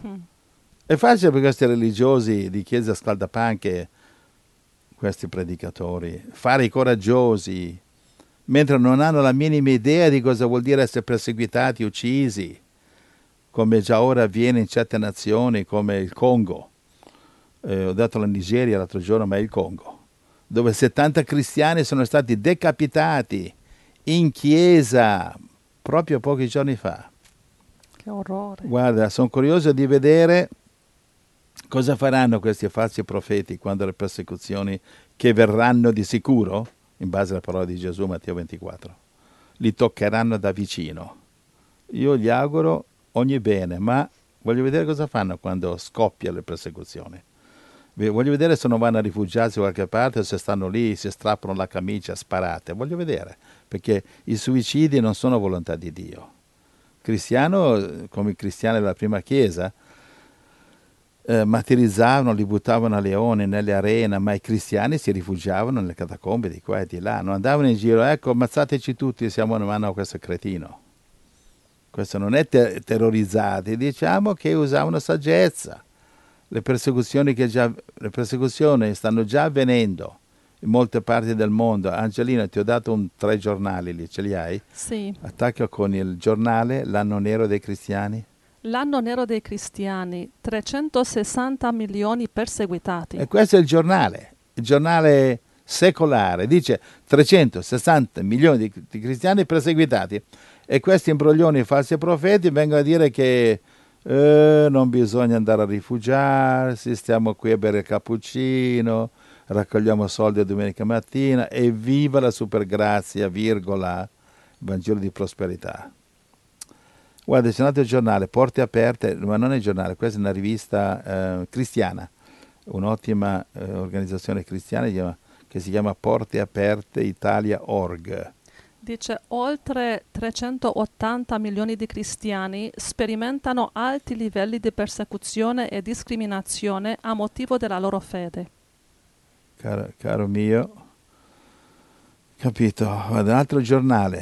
È facile per questi religiosi di chiesa scaldapanche, questi predicatori, fare i coraggiosi, mentre non hanno la minima idea di cosa vuol dire essere perseguitati, uccisi, come già ora avviene in certe nazioni come il Congo. Ho detto la Nigeria l'altro giorno, ma è il Congo, dove 70 cristiani sono stati decapitati in chiesa proprio pochi giorni fa. Che orrore. Guarda, sono curioso di vedere cosa faranno questi falsi profeti quando le persecuzioni che verranno di sicuro, in base alla parola di Gesù, Matteo 24, li toccheranno da vicino. Io gli auguro ogni bene, ma voglio vedere cosa fanno quando scoppia le persecuzioni. Voglio vedere se non vanno a rifugiarsi da qualche parte o se stanno lì, si strappano la camicia, sparate. Voglio vedere, perché i suicidi non sono volontà di Dio. Cristiano, come i cristiani della prima chiesa, martirizzavano, li buttavano a leoni nelle arene, ma i cristiani si rifugiavano nelle catacombe di qua e di là. Non andavano in giro, ecco, ammazzateci tutti, siamo in mano a questo cretino. Questo non è terrorizzati, diciamo che usavano saggezza. Le persecuzioni stanno già avvenendo in molte parti del mondo. Angelina, ti ho dato 3 giornali lì, ce li hai? Sì. Attacca con il giornale L'anno nero dei cristiani. L'anno nero dei cristiani, 360 milioni perseguitati. E questo è il giornale secolare, dice 360 milioni di cristiani perseguitati. E questi imbroglioni falsi profeti vengono a dire che non bisogna andare a rifugiarsi, stiamo qui a bere il cappuccino, raccogliamo soldi a domenica mattina e viva la supergrazia, virgola, il Vangelo di prosperità. Guarda, c'è un altro giornale, Porte Aperte, ma non è un giornale, questa è una rivista cristiana, un'ottima organizzazione cristiana che si chiama Porte Aperte Italia.org. Dice oltre 380 milioni di cristiani sperimentano alti livelli di persecuzione e discriminazione a motivo della loro fede. Caro mio, capito? Un altro giornale,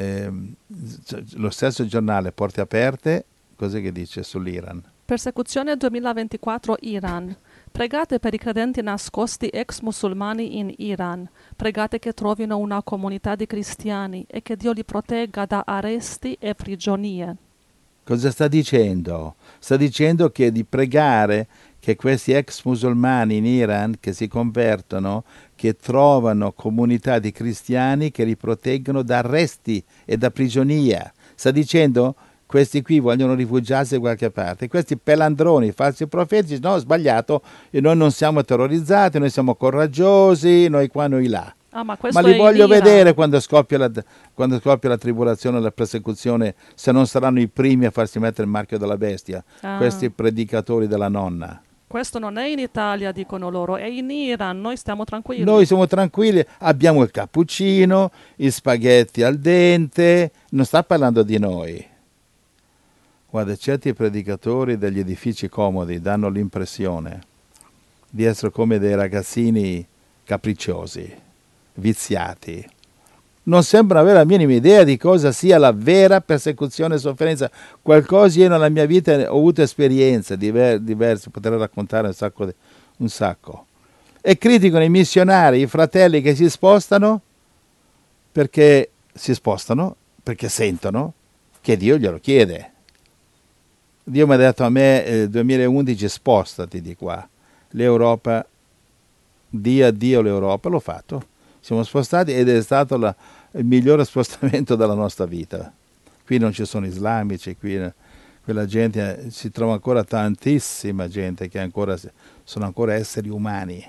lo stesso giornale, Porte Aperte, cos'è che dice sull'Iran? Persecuzione 2024 Iran. Pregate per i credenti nascosti ex musulmani in Iran. Pregate che trovino una comunità di cristiani e che Dio li protegga da arresti e prigionie. Cosa sta dicendo? Sta dicendo che di pregare che questi ex musulmani in Iran che si convertono, che trovano comunità di cristiani che li proteggono da arresti e da prigionia. Sta dicendo questi qui vogliono rifugiarsi da qualche parte. Questi pelandroni, falsi profeti, no, sbagliato, e noi non siamo terrorizzati, noi siamo coraggiosi, noi qua, noi là. Ma li voglio vedere quando scoppia la tribolazione, la persecuzione, se non saranno i primi a farsi mettere il marchio della bestia, questi predicatori della nonna. Questo non è in Italia, dicono loro, è in Iran, noi stiamo tranquilli. Noi siamo tranquilli, abbiamo il cappuccino, gli spaghetti al dente, non sta parlando di noi. Guarda, certi predicatori degli edifici comodi danno l'impressione di essere come dei ragazzini capricciosi, viziati. Non sembrano avere la minima idea di cosa sia la vera persecuzione e sofferenza. Qualcosa io nella mia vita ho avuto esperienze diverse, potrei raccontare un sacco. E criticano i missionari, i fratelli che si spostano perché sentono che Dio glielo chiede. Dio mi ha detto a me nel 2011 spostati di qua. L'Europa, dia a Dio l'Europa, l'ho fatto. Siamo spostati ed è stato il migliore spostamento della nostra vita. Qui non ci sono islamici, qui quella gente, si trova ancora tantissima gente che sono ancora esseri umani.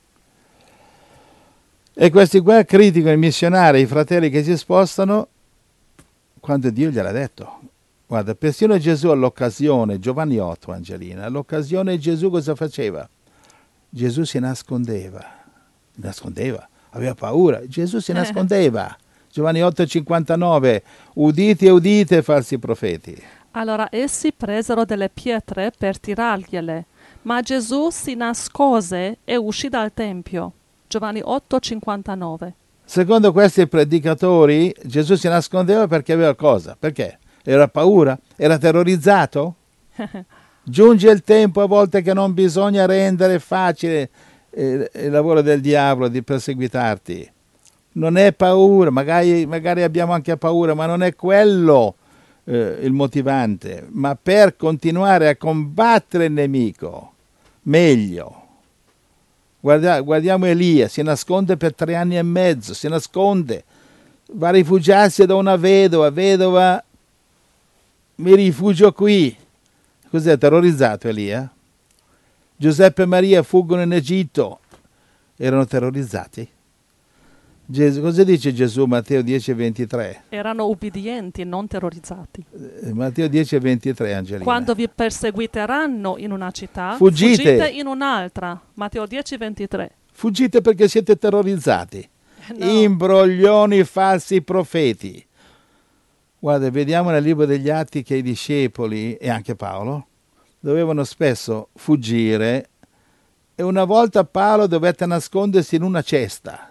E questi qua criticano i missionari, i fratelli che si spostano quando Dio gliel'ha detto. Guarda, persino Gesù all'occasione, Giovanni 8, Angelina, all'occasione Gesù cosa faceva? Gesù si nascondeva, aveva paura, Gesù si nascondeva. Giovanni 8,59, udite e udite falsi profeti. Allora essi presero delle pietre per tirargliele, ma Gesù si nascose e uscì dal Tempio. Giovanni 8,59. Secondo questi predicatori Gesù si nascondeva perché aveva cosa? Perché? Era paura? Era terrorizzato? Giunge il tempo a volte che non bisogna rendere facile il lavoro del diavolo di perseguitarti. Non è paura, magari abbiamo anche paura, ma non è quello il motivante, ma per continuare a combattere il nemico meglio. Guardiamo Elia, si nasconde per 3 anni e mezzo, si nasconde, va a rifugiarsi da una vedova, mi rifugio qui. Cos'è, terrorizzato Elia? Giuseppe e Maria fuggono in Egitto, erano terrorizzati? Cosa dice Gesù, Matteo 10,23? Erano ubbidienti, non terrorizzati. Matteo 10,23, Angelina. Quando vi perseguiteranno in una città, fuggite in un'altra. Matteo 10,23. Fuggite perché siete terrorizzati. No. Imbroglioni falsi profeti. Guarda, vediamo nel libro degli Atti che i discepoli, e anche Paolo, dovevano spesso fuggire, e una volta Paolo dovette nascondersi in una cesta.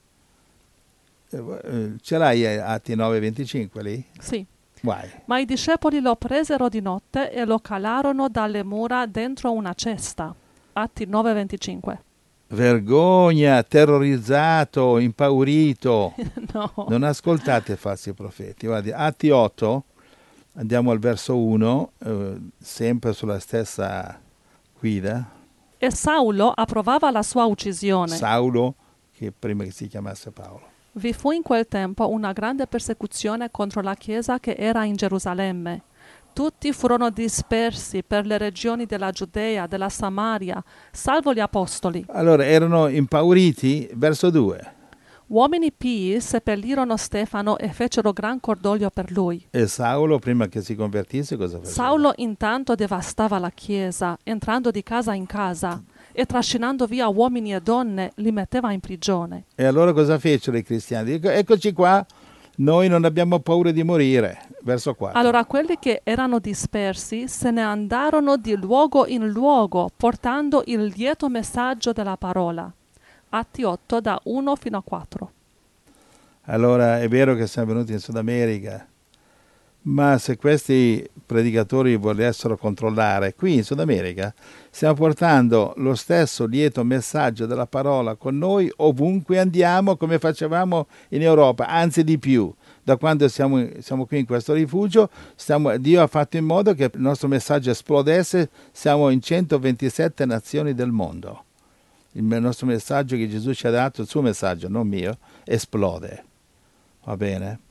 Ce l'hai Atti 9,25 lì? Sì. Vai. Ma i discepoli lo presero di notte e lo calarono dalle mura dentro una cesta. Atti 9,25. Vergogna, terrorizzato, impaurito. No. Non ascoltate falsi profeti. Guardi, Atti 8, andiamo al verso 1, sempre sulla stessa guida. E Saulo approvava la sua uccisione. Saulo, che prima che si chiamasse Paolo. Vi fu in quel tempo una grande persecuzione contro la Chiesa che era in Gerusalemme. Tutti furono dispersi per le regioni della Giudea, della Samaria, salvo gli apostoli. Allora erano impauriti, verso 2. Uomini pii seppellirono Stefano e fecero gran cordoglio per lui. E Saulo, prima che si convertisse, cosa faceva? Saulo intanto devastava la Chiesa, entrando di casa in casa, e trascinando via uomini e donne li metteva in prigione. E allora cosa fecero i cristiani? Eccoci qua, noi non abbiamo paura di morire. Verso 4. Allora quelli che erano dispersi se ne andarono di luogo in luogo, portando il lieto messaggio della parola. Atti 8 da 1 fino a 4. Allora è vero che siamo venuti in Sud America, ma se questi predicatori volessero controllare, qui in Sud America stiamo portando lo stesso lieto messaggio della parola con noi ovunque andiamo, come facevamo in Europa, anzi di più. Da quando siamo qui in questo rifugio, Dio ha fatto in modo che il nostro messaggio esplodesse, siamo in 127 nazioni del mondo. Il nostro messaggio che Gesù ci ha dato, il suo messaggio, non mio, esplode. Va bene?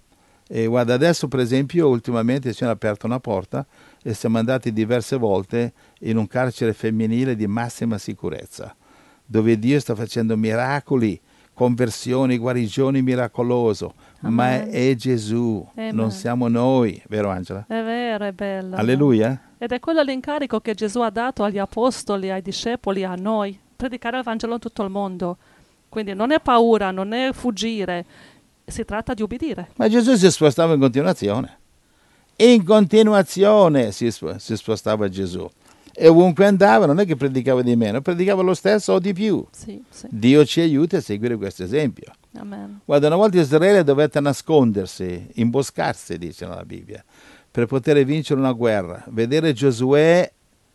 E guarda, adesso per esempio ultimamente ci hanno aperto una porta e siamo andati diverse volte in un carcere femminile di massima sicurezza, dove Dio sta facendo miracoli, conversioni, guarigioni miracoloso. Amen. Ma è Gesù, Amen. non siamo noi, vero Angela? È vero, è bello. Alleluia. Ed è quello l'incarico che Gesù ha dato agli apostoli, ai discepoli, a noi, predicare il Vangelo in tutto il mondo. Quindi non è paura, non è fuggire, si tratta di ubbidire. Ma Gesù si spostava in continuazione. In continuazione si spostava Gesù. E ovunque andava non è che predicava di meno, predicava lo stesso o di più. Sì, sì. Dio ci aiuta a seguire questo esempio. Amen. Guarda, una volta Israele dovette nascondersi, imboscarsi, dice la Bibbia, per poter vincere una guerra. Vedere Giosuè,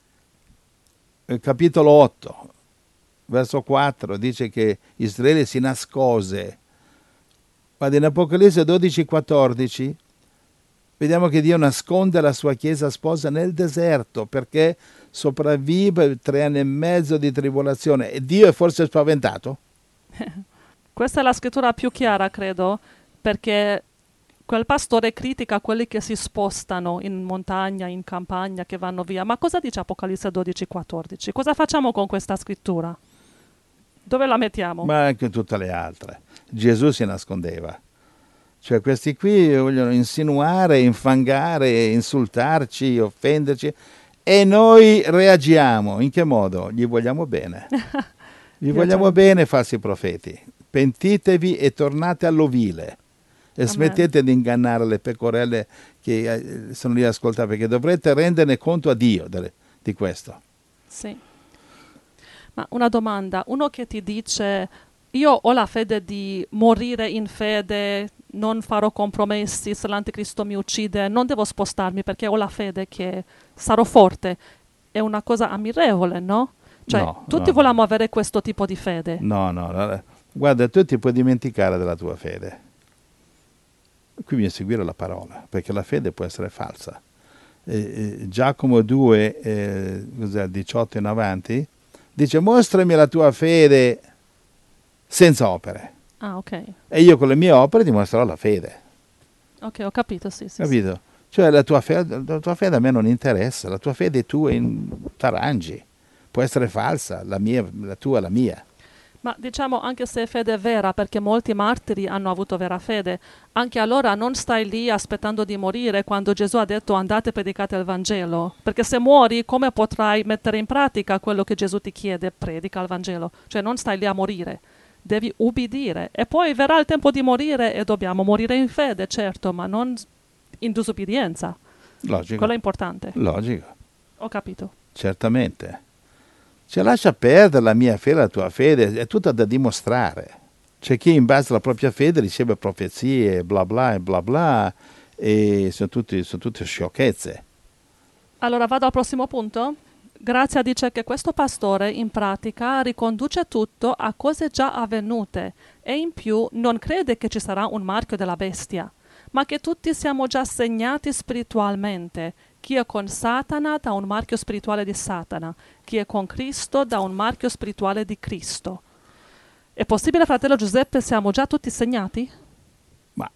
capitolo 8, verso 4, dice che Israele si nascose. Guarda, in Apocalisse 12,14 vediamo che Dio nasconde la sua chiesa sposa nel deserto perché sopravvive 3 anni e mezzo di tribolazione. E Dio è forse spaventato? Questa è la scrittura più chiara, credo, perché quel pastore critica quelli che si spostano in montagna, in campagna, che vanno via. Ma cosa dice Apocalisse 12,14? Cosa facciamo con questa scrittura? Dove la mettiamo? Ma anche tutte le altre. Gesù si nascondeva. Cioè questi qui vogliono insinuare, infangare, insultarci, offenderci e noi reagiamo. In che modo? Gli vogliamo bene. Gli vogliamo bene, falsi profeti. Pentitevi e tornate all'ovile. E Amen. smettete di ingannare le pecorelle che sono lì ad ascoltare, perché dovrete renderne conto a Dio di questo. Sì. Ma una domanda, uno che ti dice io ho la fede di morire in fede, non farò compromessi, se l'anticristo mi uccide, non devo spostarmi perché ho la fede che sarò forte, è una cosa ammirevole, no? Cioè, No, tutti vogliamo avere questo tipo di fede. No. Guarda, tu ti puoi dimenticare della tua fede. Qui bisogna seguire la parola, perché la fede può essere falsa. Giacomo 2, 18 in avanti, dice mostrami la tua fede senza opere. Ah, ok. E io con le mie opere dimostrerò la fede. Ok, ho capito, sì. Capito? Sì. Cioè la tua fede a me non interessa, la tua fede tu t'arrangi. Può essere falsa, la tua, la mia. Ma diciamo anche se è fede vera, perché molti martiri hanno avuto vera fede, anche allora non stai lì aspettando di morire quando Gesù ha detto andate e predicate il Vangelo, perché se muori come potrai mettere in pratica quello che Gesù ti chiede, predica il Vangelo, cioè non stai lì a morire, devi ubbidire e poi verrà il tempo di morire e dobbiamo morire in fede, certo, ma non in disubbidienza. Logico. Quello è importante. Logico. Ho capito. Certamente. Cioè lascia perdere la mia fede, la tua fede, è tutta da dimostrare. C'è chi in base alla propria fede riceve profezie, bla bla e bla bla, e sono tutte sciocchezze. Allora vado al prossimo punto. Grazia dice che questo pastore in pratica riconduce tutto a cose già avvenute e in più non crede che ci sarà un marchio della bestia, ma che tutti siamo già segnati spiritualmente. Chi è con Satana dà un marchio spirituale di Satana, chi è con Cristo dà un marchio spirituale di Cristo. È possibile, fratello Giuseppe, siamo già tutti segnati? Ma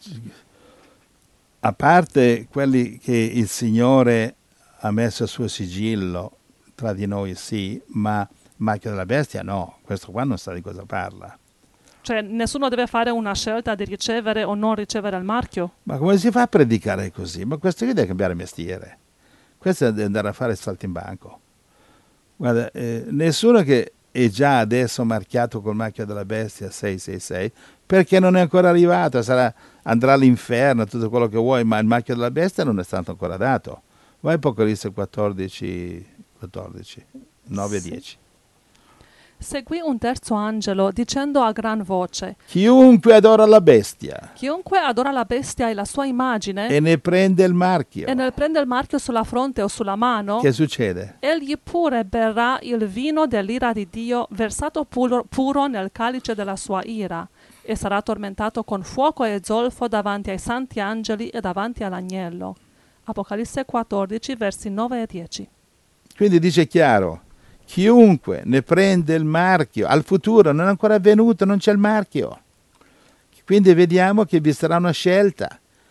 a parte quelli che il Signore ha messo il suo sigillo, tra di noi sì, ma marchio della bestia no, questo qua non sa di cosa parla. Cioè nessuno deve fare una scelta di ricevere o non ricevere il marchio? Ma come si fa a predicare così? Ma questo qui deve cambiare mestiere. Questo è andare a fare saltimbanco. Guarda, nessuno che è già adesso marchiato col marchio della bestia 666, perché non è ancora arrivato, andrà all'inferno, tutto quello che vuoi, ma il marchio della bestia non è stato ancora dato. Vai Apocalisse 14, 9 e 10. Seguì un terzo angelo dicendo a gran voce: Chiunque adora la bestia chiunque adora la bestia e la sua immagine e ne prende il marchio. e ne prende il marchio sulla fronte o sulla mano, Che succede? egli pure berrà il vino dell'ira di Dio versato puro nel calice della sua ira e sarà tormentato con fuoco e zolfo davanti ai santi angeli e davanti all'agnello. Apocalisse 14, versi 9 e 10. Quindi dice chiaro, chiunque ne prende il marchio, al futuro non è ancora avvenuto, non c'è il marchio. Quindi vediamo che vi sarà una scelta.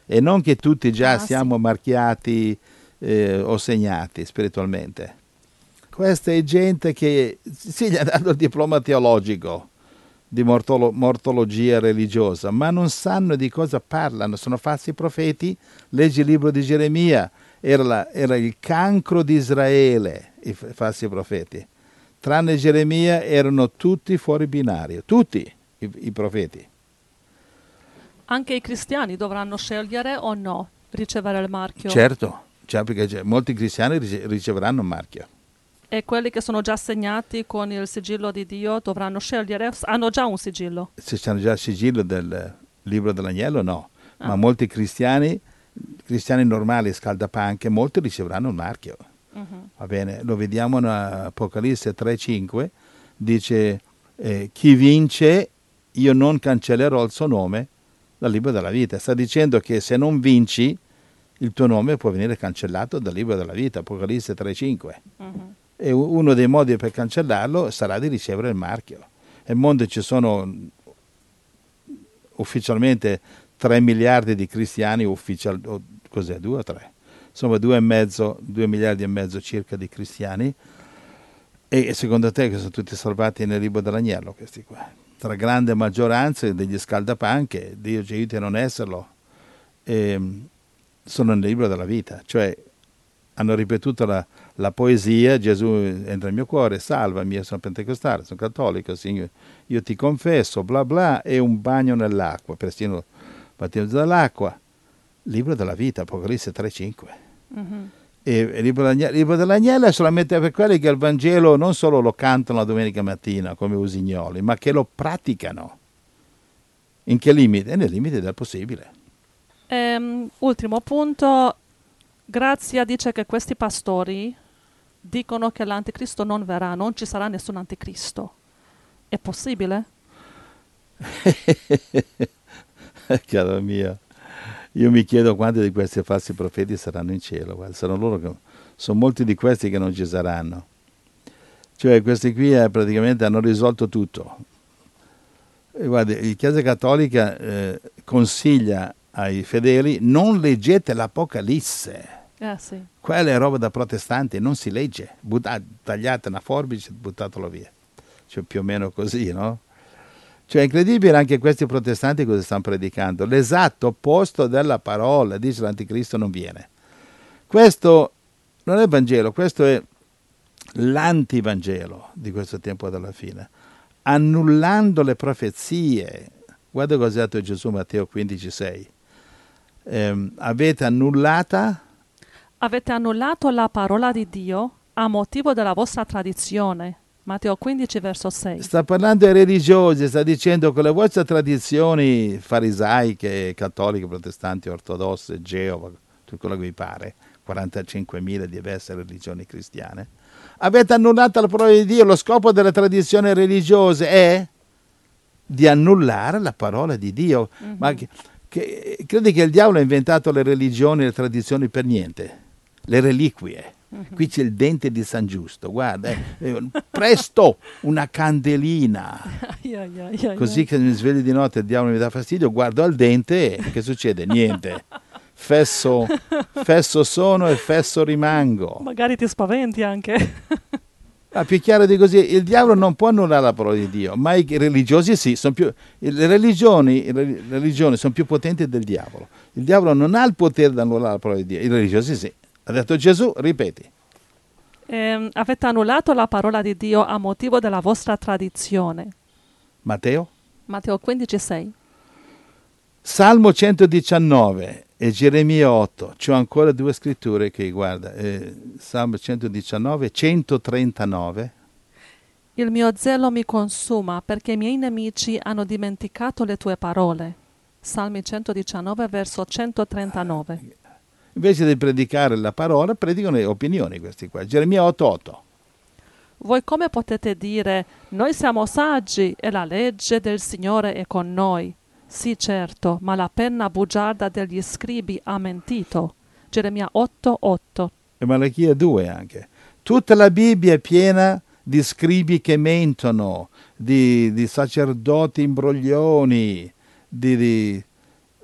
e non che tutti già siamo marchiati o segnati spiritualmente. Questa è gente che sì, gli ha dato il diploma teologico di mortologia religiosa, ma non sanno di cosa parlano, sono falsi profeti. Leggi il libro di Geremia, era il cancro di Israele, i falsi profeti. Tranne Geremia erano tutti fuori binario, tutti i profeti. Anche i cristiani dovranno scegliere o no ricevere il marchio? Certo, perché molti cristiani riceveranno un marchio. E quelli che sono già segnati con il sigillo di Dio dovranno scegliere? Hanno già un sigillo? Se hanno già il sigillo del libro dell'agnello, no. Ma molti cristiani normali, scaldapanche, molti riceveranno un marchio. Va bene? Lo vediamo in Apocalisse 3,5, dice chi vince, io non cancellerò il suo nome dal libro della vita. Sta dicendo che se non vinci, il tuo nome può venire cancellato dal libro della vita, Apocalisse 3,5. E uno dei modi per cancellarlo sarà di ricevere il marchio. Nel mondo ci sono ufficialmente 3 miliardi di cristiani, cos'è, 2 o 3? Insomma 2 miliardi e mezzo circa di cristiani. E secondo te che sono tutti salvati nel libro dell'agnello questi qua? Tra grande maggioranza degli scaldapanche, Dio ci aiuti a non esserlo, sono nel libro della vita, cioè hanno ripetuto la poesia, Gesù entra nel mio cuore, salvami, io sono pentecostale, sono cattolico, Signore, io ti confesso, bla bla, e un bagno nell'acqua, persino battesimo dall'acqua, libro della vita, Apocalisse 3,5. E il libro dell'agnello è solamente per quelli che il Vangelo non solo lo cantano la domenica mattina come usignoli, ma che lo praticano. In che limite? Nel limite del possibile. Ultimo punto, Grazia dice che questi pastori dicono che l'anticristo non verrà, non ci sarà nessun anticristo. È possibile? Caro mio, io mi chiedo quanti di questi falsi profeti saranno in cielo. Guarda, sono molti di questi che non ci saranno. Cioè questi qui praticamente hanno risolto tutto. E guarda, la Chiesa Cattolica consiglia ai fedeli: non leggete l'Apocalisse. Sì. Quella è roba da protestanti, non si legge. Tagliate una forbice e buttatelo via. Cioè più o meno così, no? Cioè è incredibile anche questi protestanti cosa stanno predicando. L'esatto opposto della parola, dice l'anticristo non viene. Questo non è il Vangelo, questo è l'antivangelo di questo tempo della fine. Annullando le profezie. Guarda cosa ha detto Gesù, Matteo 15,6. Avete annullato la parola di Dio a motivo della vostra tradizione. Matteo 15, verso 6. Sta parlando ai religiosi, sta dicendo che le vostre tradizioni farisaiche, cattoliche, protestanti, ortodosse, Geova, tutto quello che vi pare, 45.000 diverse religioni cristiane, avete annullato la parola di Dio. Lo scopo delle tradizioni religiose è di annullare la parola di Dio. Ma credi che il diavolo ha inventato le religioni e le tradizioni per niente? Le reliquie. Qui c'è il dente di San Giusto, guarda, presto una candelina. Così che mi sveglio di notte e il diavolo mi dà fastidio, guardo al dente e che succede? Niente. Fesso sono e fesso rimango. Magari ti spaventi anche. Più chiaro di così, il diavolo non può annullare la parola di Dio, ma i religiosi sì, le religioni sono più potenti del diavolo. Il diavolo non ha il potere di annullare la parola di Dio, i religiosi sì. Ha detto Gesù, ripeti. Avete annullato la parola di Dio a motivo della vostra tradizione. Matteo 15,6. Salmo 119 e Geremia 8. C'ho ancora 2 scritture che guarda. Salmo 119, 139. Il mio zelo mi consuma perché i miei nemici hanno dimenticato le tue parole. Salmi 119, verso 139. Invece di predicare la parola, predicano le opinioni questi qua. Geremia 8:8. Voi come potete dire, noi siamo saggi e la legge del Signore è con noi? Sì, certo, ma la penna bugiarda degli scribi ha mentito. Geremia 8:8. E Malachia 2 anche. Tutta la Bibbia è piena di scribi che mentono, di sacerdoti imbroglioni, di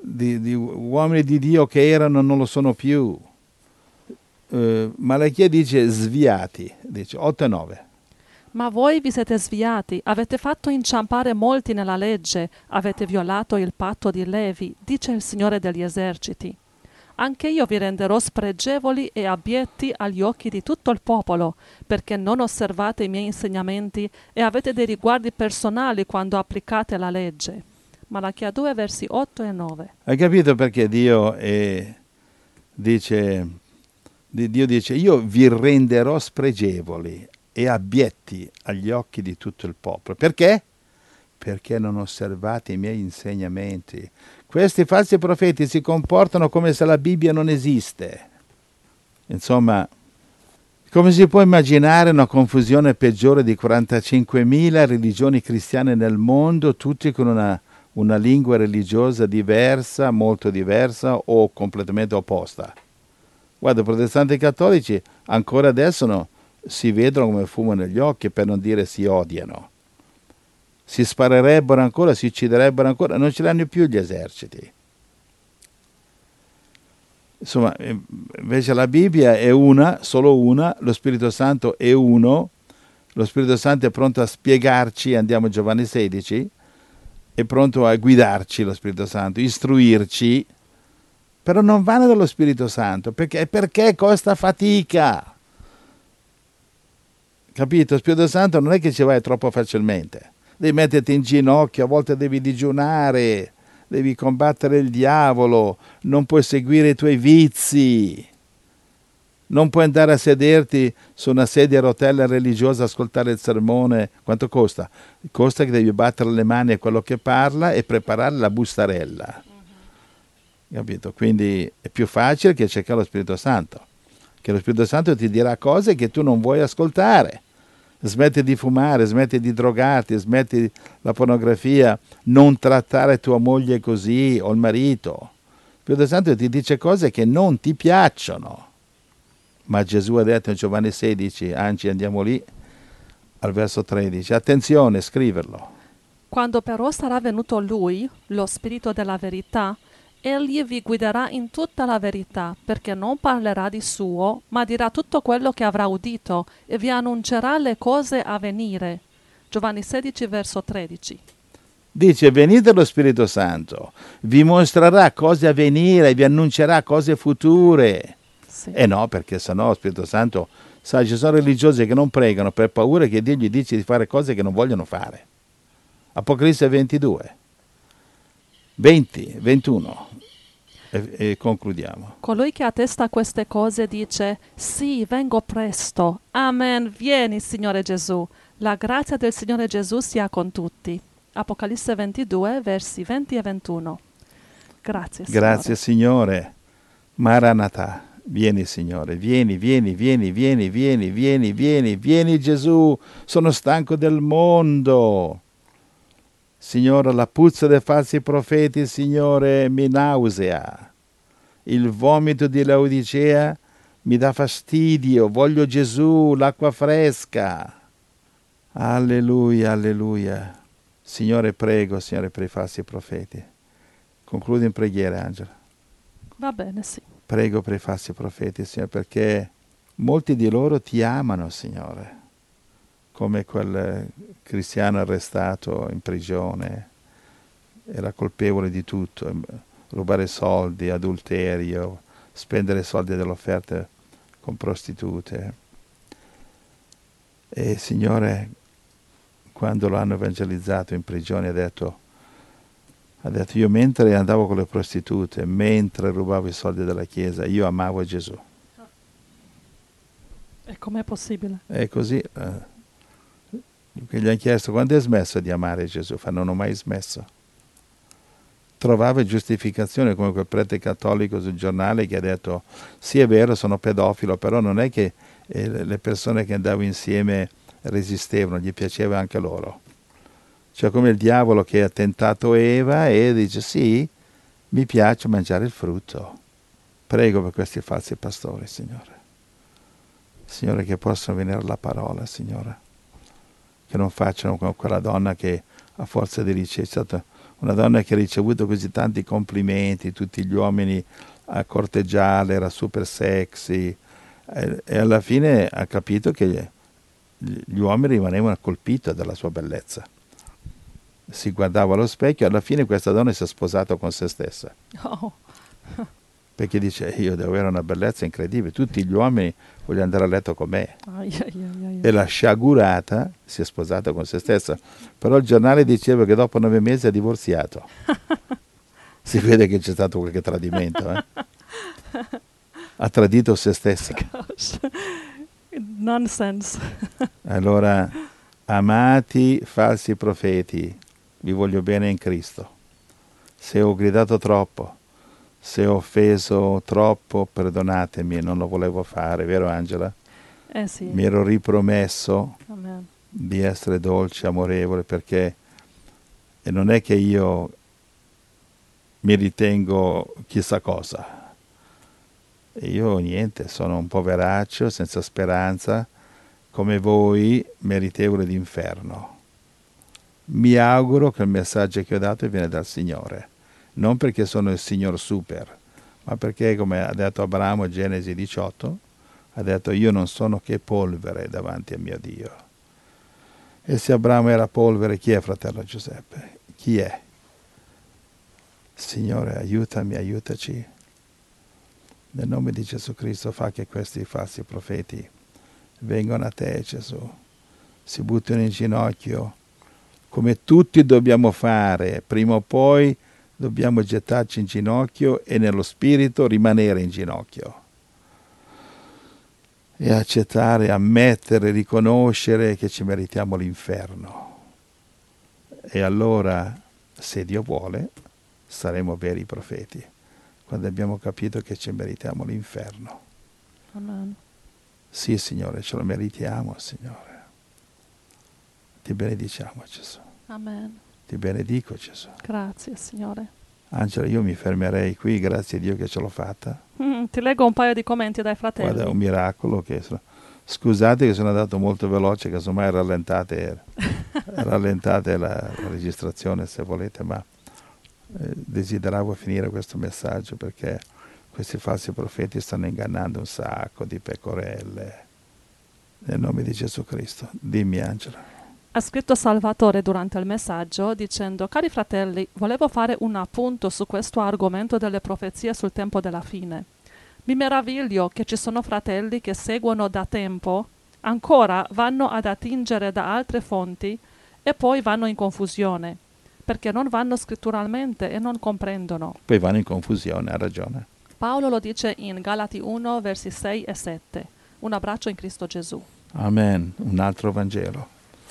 di uomini di Dio che erano non lo sono più. Malachia dice sviati, dice 8 e 9. Ma voi vi siete sviati, avete fatto inciampare molti nella legge, avete violato il patto di Levi, dice il Signore degli eserciti. Anche io vi renderò spregevoli e abietti agli occhi di tutto il popolo, perché non osservate i miei insegnamenti e avete dei riguardi personali quando applicate la legge. Malachia 2, versi 8 e 9. Hai capito perché Dio dice, io vi renderò spregevoli e abietti agli occhi di tutto il popolo. Perché? Perché non osservate i miei insegnamenti. Questi falsi profeti si comportano come se la Bibbia non esiste. Insomma, come si può immaginare una confusione peggiore di 45.000 religioni cristiane nel mondo, tutti con una lingua religiosa diversa, molto diversa o completamente opposta? Guarda, i protestanti cattolici ancora adesso si vedono come fumo negli occhi, per non dire si odiano. Si sparerebbero ancora, si ucciderebbero ancora, non ce l'hanno più gli eserciti. Insomma, invece la Bibbia è una, solo una, lo Spirito Santo è uno, lo Spirito Santo è pronto a spiegarci, andiamo a Giovanni 16, è pronto a guidarci lo Spirito Santo, istruirci, però non vanno dallo Spirito Santo, perché costa fatica. Capito? Lo Spirito Santo non è che ci vai troppo facilmente. Devi metterti in ginocchio, a volte devi digiunare, devi combattere il diavolo, non puoi seguire i tuoi vizi, non puoi andare a sederti su una sedia a rotella religiosa, ascoltare il sermone. Quanto costa? Costa che devi battere le mani a quello che parla e preparare la bustarella. Capito? Quindi è più facile che cercare lo Spirito Santo, che lo Spirito Santo ti dirà cose che tu non vuoi ascoltare. Smetti di fumare, smetti di drogarti, smetti la pornografia, non trattare tua moglie così o il marito. Il Spirito Santo ti dice cose che non ti piacciono. Ma Gesù ha detto in Giovanni 16, anzi andiamo lì, al verso 13, attenzione, scriverlo. Quando però sarà venuto Lui, lo Spirito della verità, Egli vi guiderà in tutta la verità, perché non parlerà di suo, ma dirà tutto quello che avrà udito e vi annuncerà le cose a venire. Giovanni 16, verso 13. Dice, venite lo Spirito Santo, vi mostrerà cose a venire, vi annuncerà cose future. Sì. No, perché sennò lo Spirito Santo, sai, ci sono religiosi che non pregano per paura che Dio gli dice di fare cose che non vogliono fare. Apocalisse 22, 20, 21. E concludiamo. Colui che attesta queste cose dice, sì, vengo presto. Amen, vieni Signore Gesù. La grazia del Signore Gesù sia con tutti. Apocalisse 22, versi 20 e 21. Grazie, Signore. Grazie, Signore. Maranatha. Vieni, Signore. Vieni, vieni, vieni, vieni, vieni, vieni, vieni, vieni, Gesù. Sono stanco del mondo. Signore, la puzza dei falsi profeti, Signore, mi nausea. Il vomito di Laodicea mi dà fastidio. Voglio Gesù, l'acqua fresca. Alleluia, alleluia. Signore, prego, Signore, per i falsi profeti. Concludo in preghiera, Angela. Va bene, sì. Prego per i falsi profeti, Signore, perché molti di loro ti amano, Signore. Come quel cristiano arrestato in prigione, era colpevole di tutto, rubare soldi, adulterio, spendere soldi dell'offerta con prostitute. E Signore, quando lo hanno evangelizzato in prigione, ha detto io mentre andavo con le prostitute, mentre rubavo i soldi della Chiesa, io amavo Gesù. E com'è possibile? È così. Che gli hanno chiesto quando hai smesso di amare Gesù, non ho mai smesso. Trovava giustificazione come quel prete cattolico sul giornale che ha detto sì è vero sono pedofilo, però non è che le persone che andavo insieme resistevano, gli piaceva anche loro. Cioè come il diavolo che ha tentato Eva e dice sì, mi piace mangiare il frutto. Prego per questi falsi pastori, Signore. Signore, che possano venire alla parola, Signore. Che non facciano come quella donna che a forza di ricevere, c'è stato una donna che ha ricevuto così tanti complimenti, tutti gli uomini a corteggiarla, era super sexy, e alla fine ha capito che gli uomini rimanevano colpiti dalla sua bellezza. Si guardava allo specchio, alla fine questa donna si è sposata con se stessa. Oh. Perché dice, io devo avere una bellezza incredibile, tutti gli uomini vogliono andare a letto con me. E la sciagurata si è sposata con se stessa. Però il giornale diceva che dopo 9 mesi è divorziato. Si vede che c'è stato qualche tradimento. Ha tradito se stessa. Gosh. Nonsense. Allora, amati falsi profeti, vi voglio bene in Cristo. Se ho gridato troppo, se ho offeso troppo, perdonatemi, non lo volevo fare, vero Angela? Sì. Mi ero ripromesso Amen. di essere dolce, amorevole, perché e non è che io mi ritengo chissà cosa. Io niente, sono un poveraccio senza speranza, come voi, meritevole d'inferno. Mi auguro che il messaggio che ho dato viene dal Signore, non perché sono il Signor super, ma perché, come ha detto Abramo, Genesi 18, ha detto io non sono che polvere davanti a mio Dio. E se Abramo era polvere, chi è fratello Giuseppe? Chi è? Signore, aiutami, aiutaci. Nel nome di Gesù Cristo fa che questi falsi profeti vengano a te, Gesù, si buttino in ginocchio, come tutti dobbiamo fare, prima o poi dobbiamo gettarci in ginocchio e nello spirito rimanere in ginocchio. E accettare, ammettere, riconoscere che ci meritiamo l'inferno. E allora, se Dio vuole, saremo veri profeti, quando abbiamo capito che ci meritiamo l'inferno. Amen. Sì, Signore, ce lo meritiamo, Signore. Ti benediciamo, Gesù. Amen. Ti benedico, Gesù. Grazie, Signore. Angela, io mi fermerei qui, grazie a Dio che ce l'ho fatta. Ti leggo un paio di commenti dai fratelli. Guarda, è un miracolo che... Scusate che sono andato molto veloce, casomai rallentate la registrazione se volete, ma desideravo finire questo messaggio perché questi falsi profeti stanno ingannando un sacco di pecorelle. Nel nome di Gesù Cristo. Dimmi, Angela. Ha scritto Salvatore durante il messaggio dicendo: cari fratelli, volevo fare un appunto su questo argomento delle profezie sul tempo della fine. Mi meraviglio che ci sono fratelli che seguono da tempo, ancora vanno ad attingere da altre fonti e poi vanno in confusione, perché non vanno scritturalmente e non comprendono. Poi vanno in confusione, ha ragione. Paolo lo dice in Galati 1, versi 6 e 7. Un abbraccio in Cristo Gesù. Amen. Un altro Vangelo.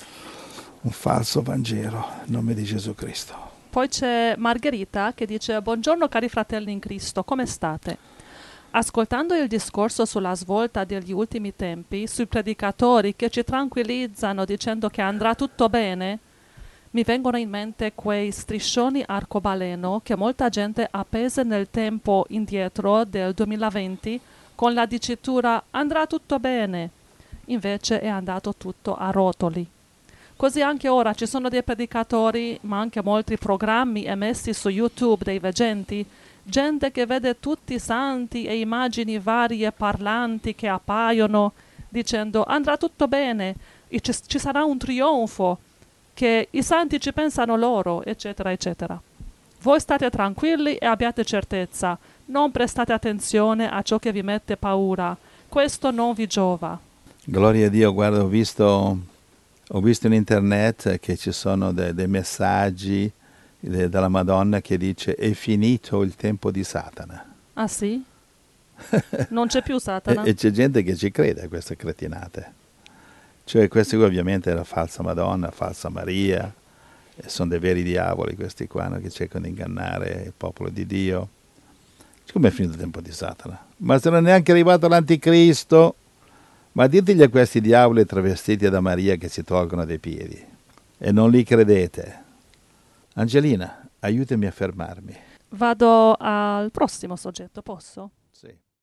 Un falso Vangelo, in nome di Gesù Cristo. Poi c'è Margherita che dice: buongiorno cari fratelli in Cristo, come state? Ascoltando il discorso sulla svolta degli ultimi tempi, sui predicatori che ci tranquillizzano dicendo che andrà tutto bene, mi vengono in mente quei striscioni arcobaleno che molta gente appese nel tempo indietro del 2020 con la dicitura andrà tutto bene. Invece è andato tutto a rotoli. Così anche ora ci sono dei predicatori, ma anche molti programmi emessi su YouTube dei veggenti, gente che vede tutti i santi e immagini varie parlanti che appaiono dicendo andrà tutto bene, e ci sarà un trionfo, che i santi ci pensano loro, eccetera, eccetera. Voi state tranquilli e abbiate certezza, non prestate attenzione a ciò che vi mette paura, questo non vi giova. Gloria a Dio, guarda, ho visto in internet che ci sono dei messaggi dalla Madonna che dice è finito il tempo di Satana. Ah sì? Non c'è più Satana? e c'è gente che ci crede a queste cretinate. Cioè questi qui ovviamente è la falsa Madonna, falsa Maria, e sono dei veri diavoli questi qua, no, che cercano di ingannare il popolo di Dio. Come è finito il tempo di Satana? Ma se non è neanche arrivato l'anticristo, ma ditegli a questi diavoli travestiti da Maria che si tolgono dai piedi e non li credete. Angelina, aiutami a fermarmi. Vado al prossimo soggetto, posso?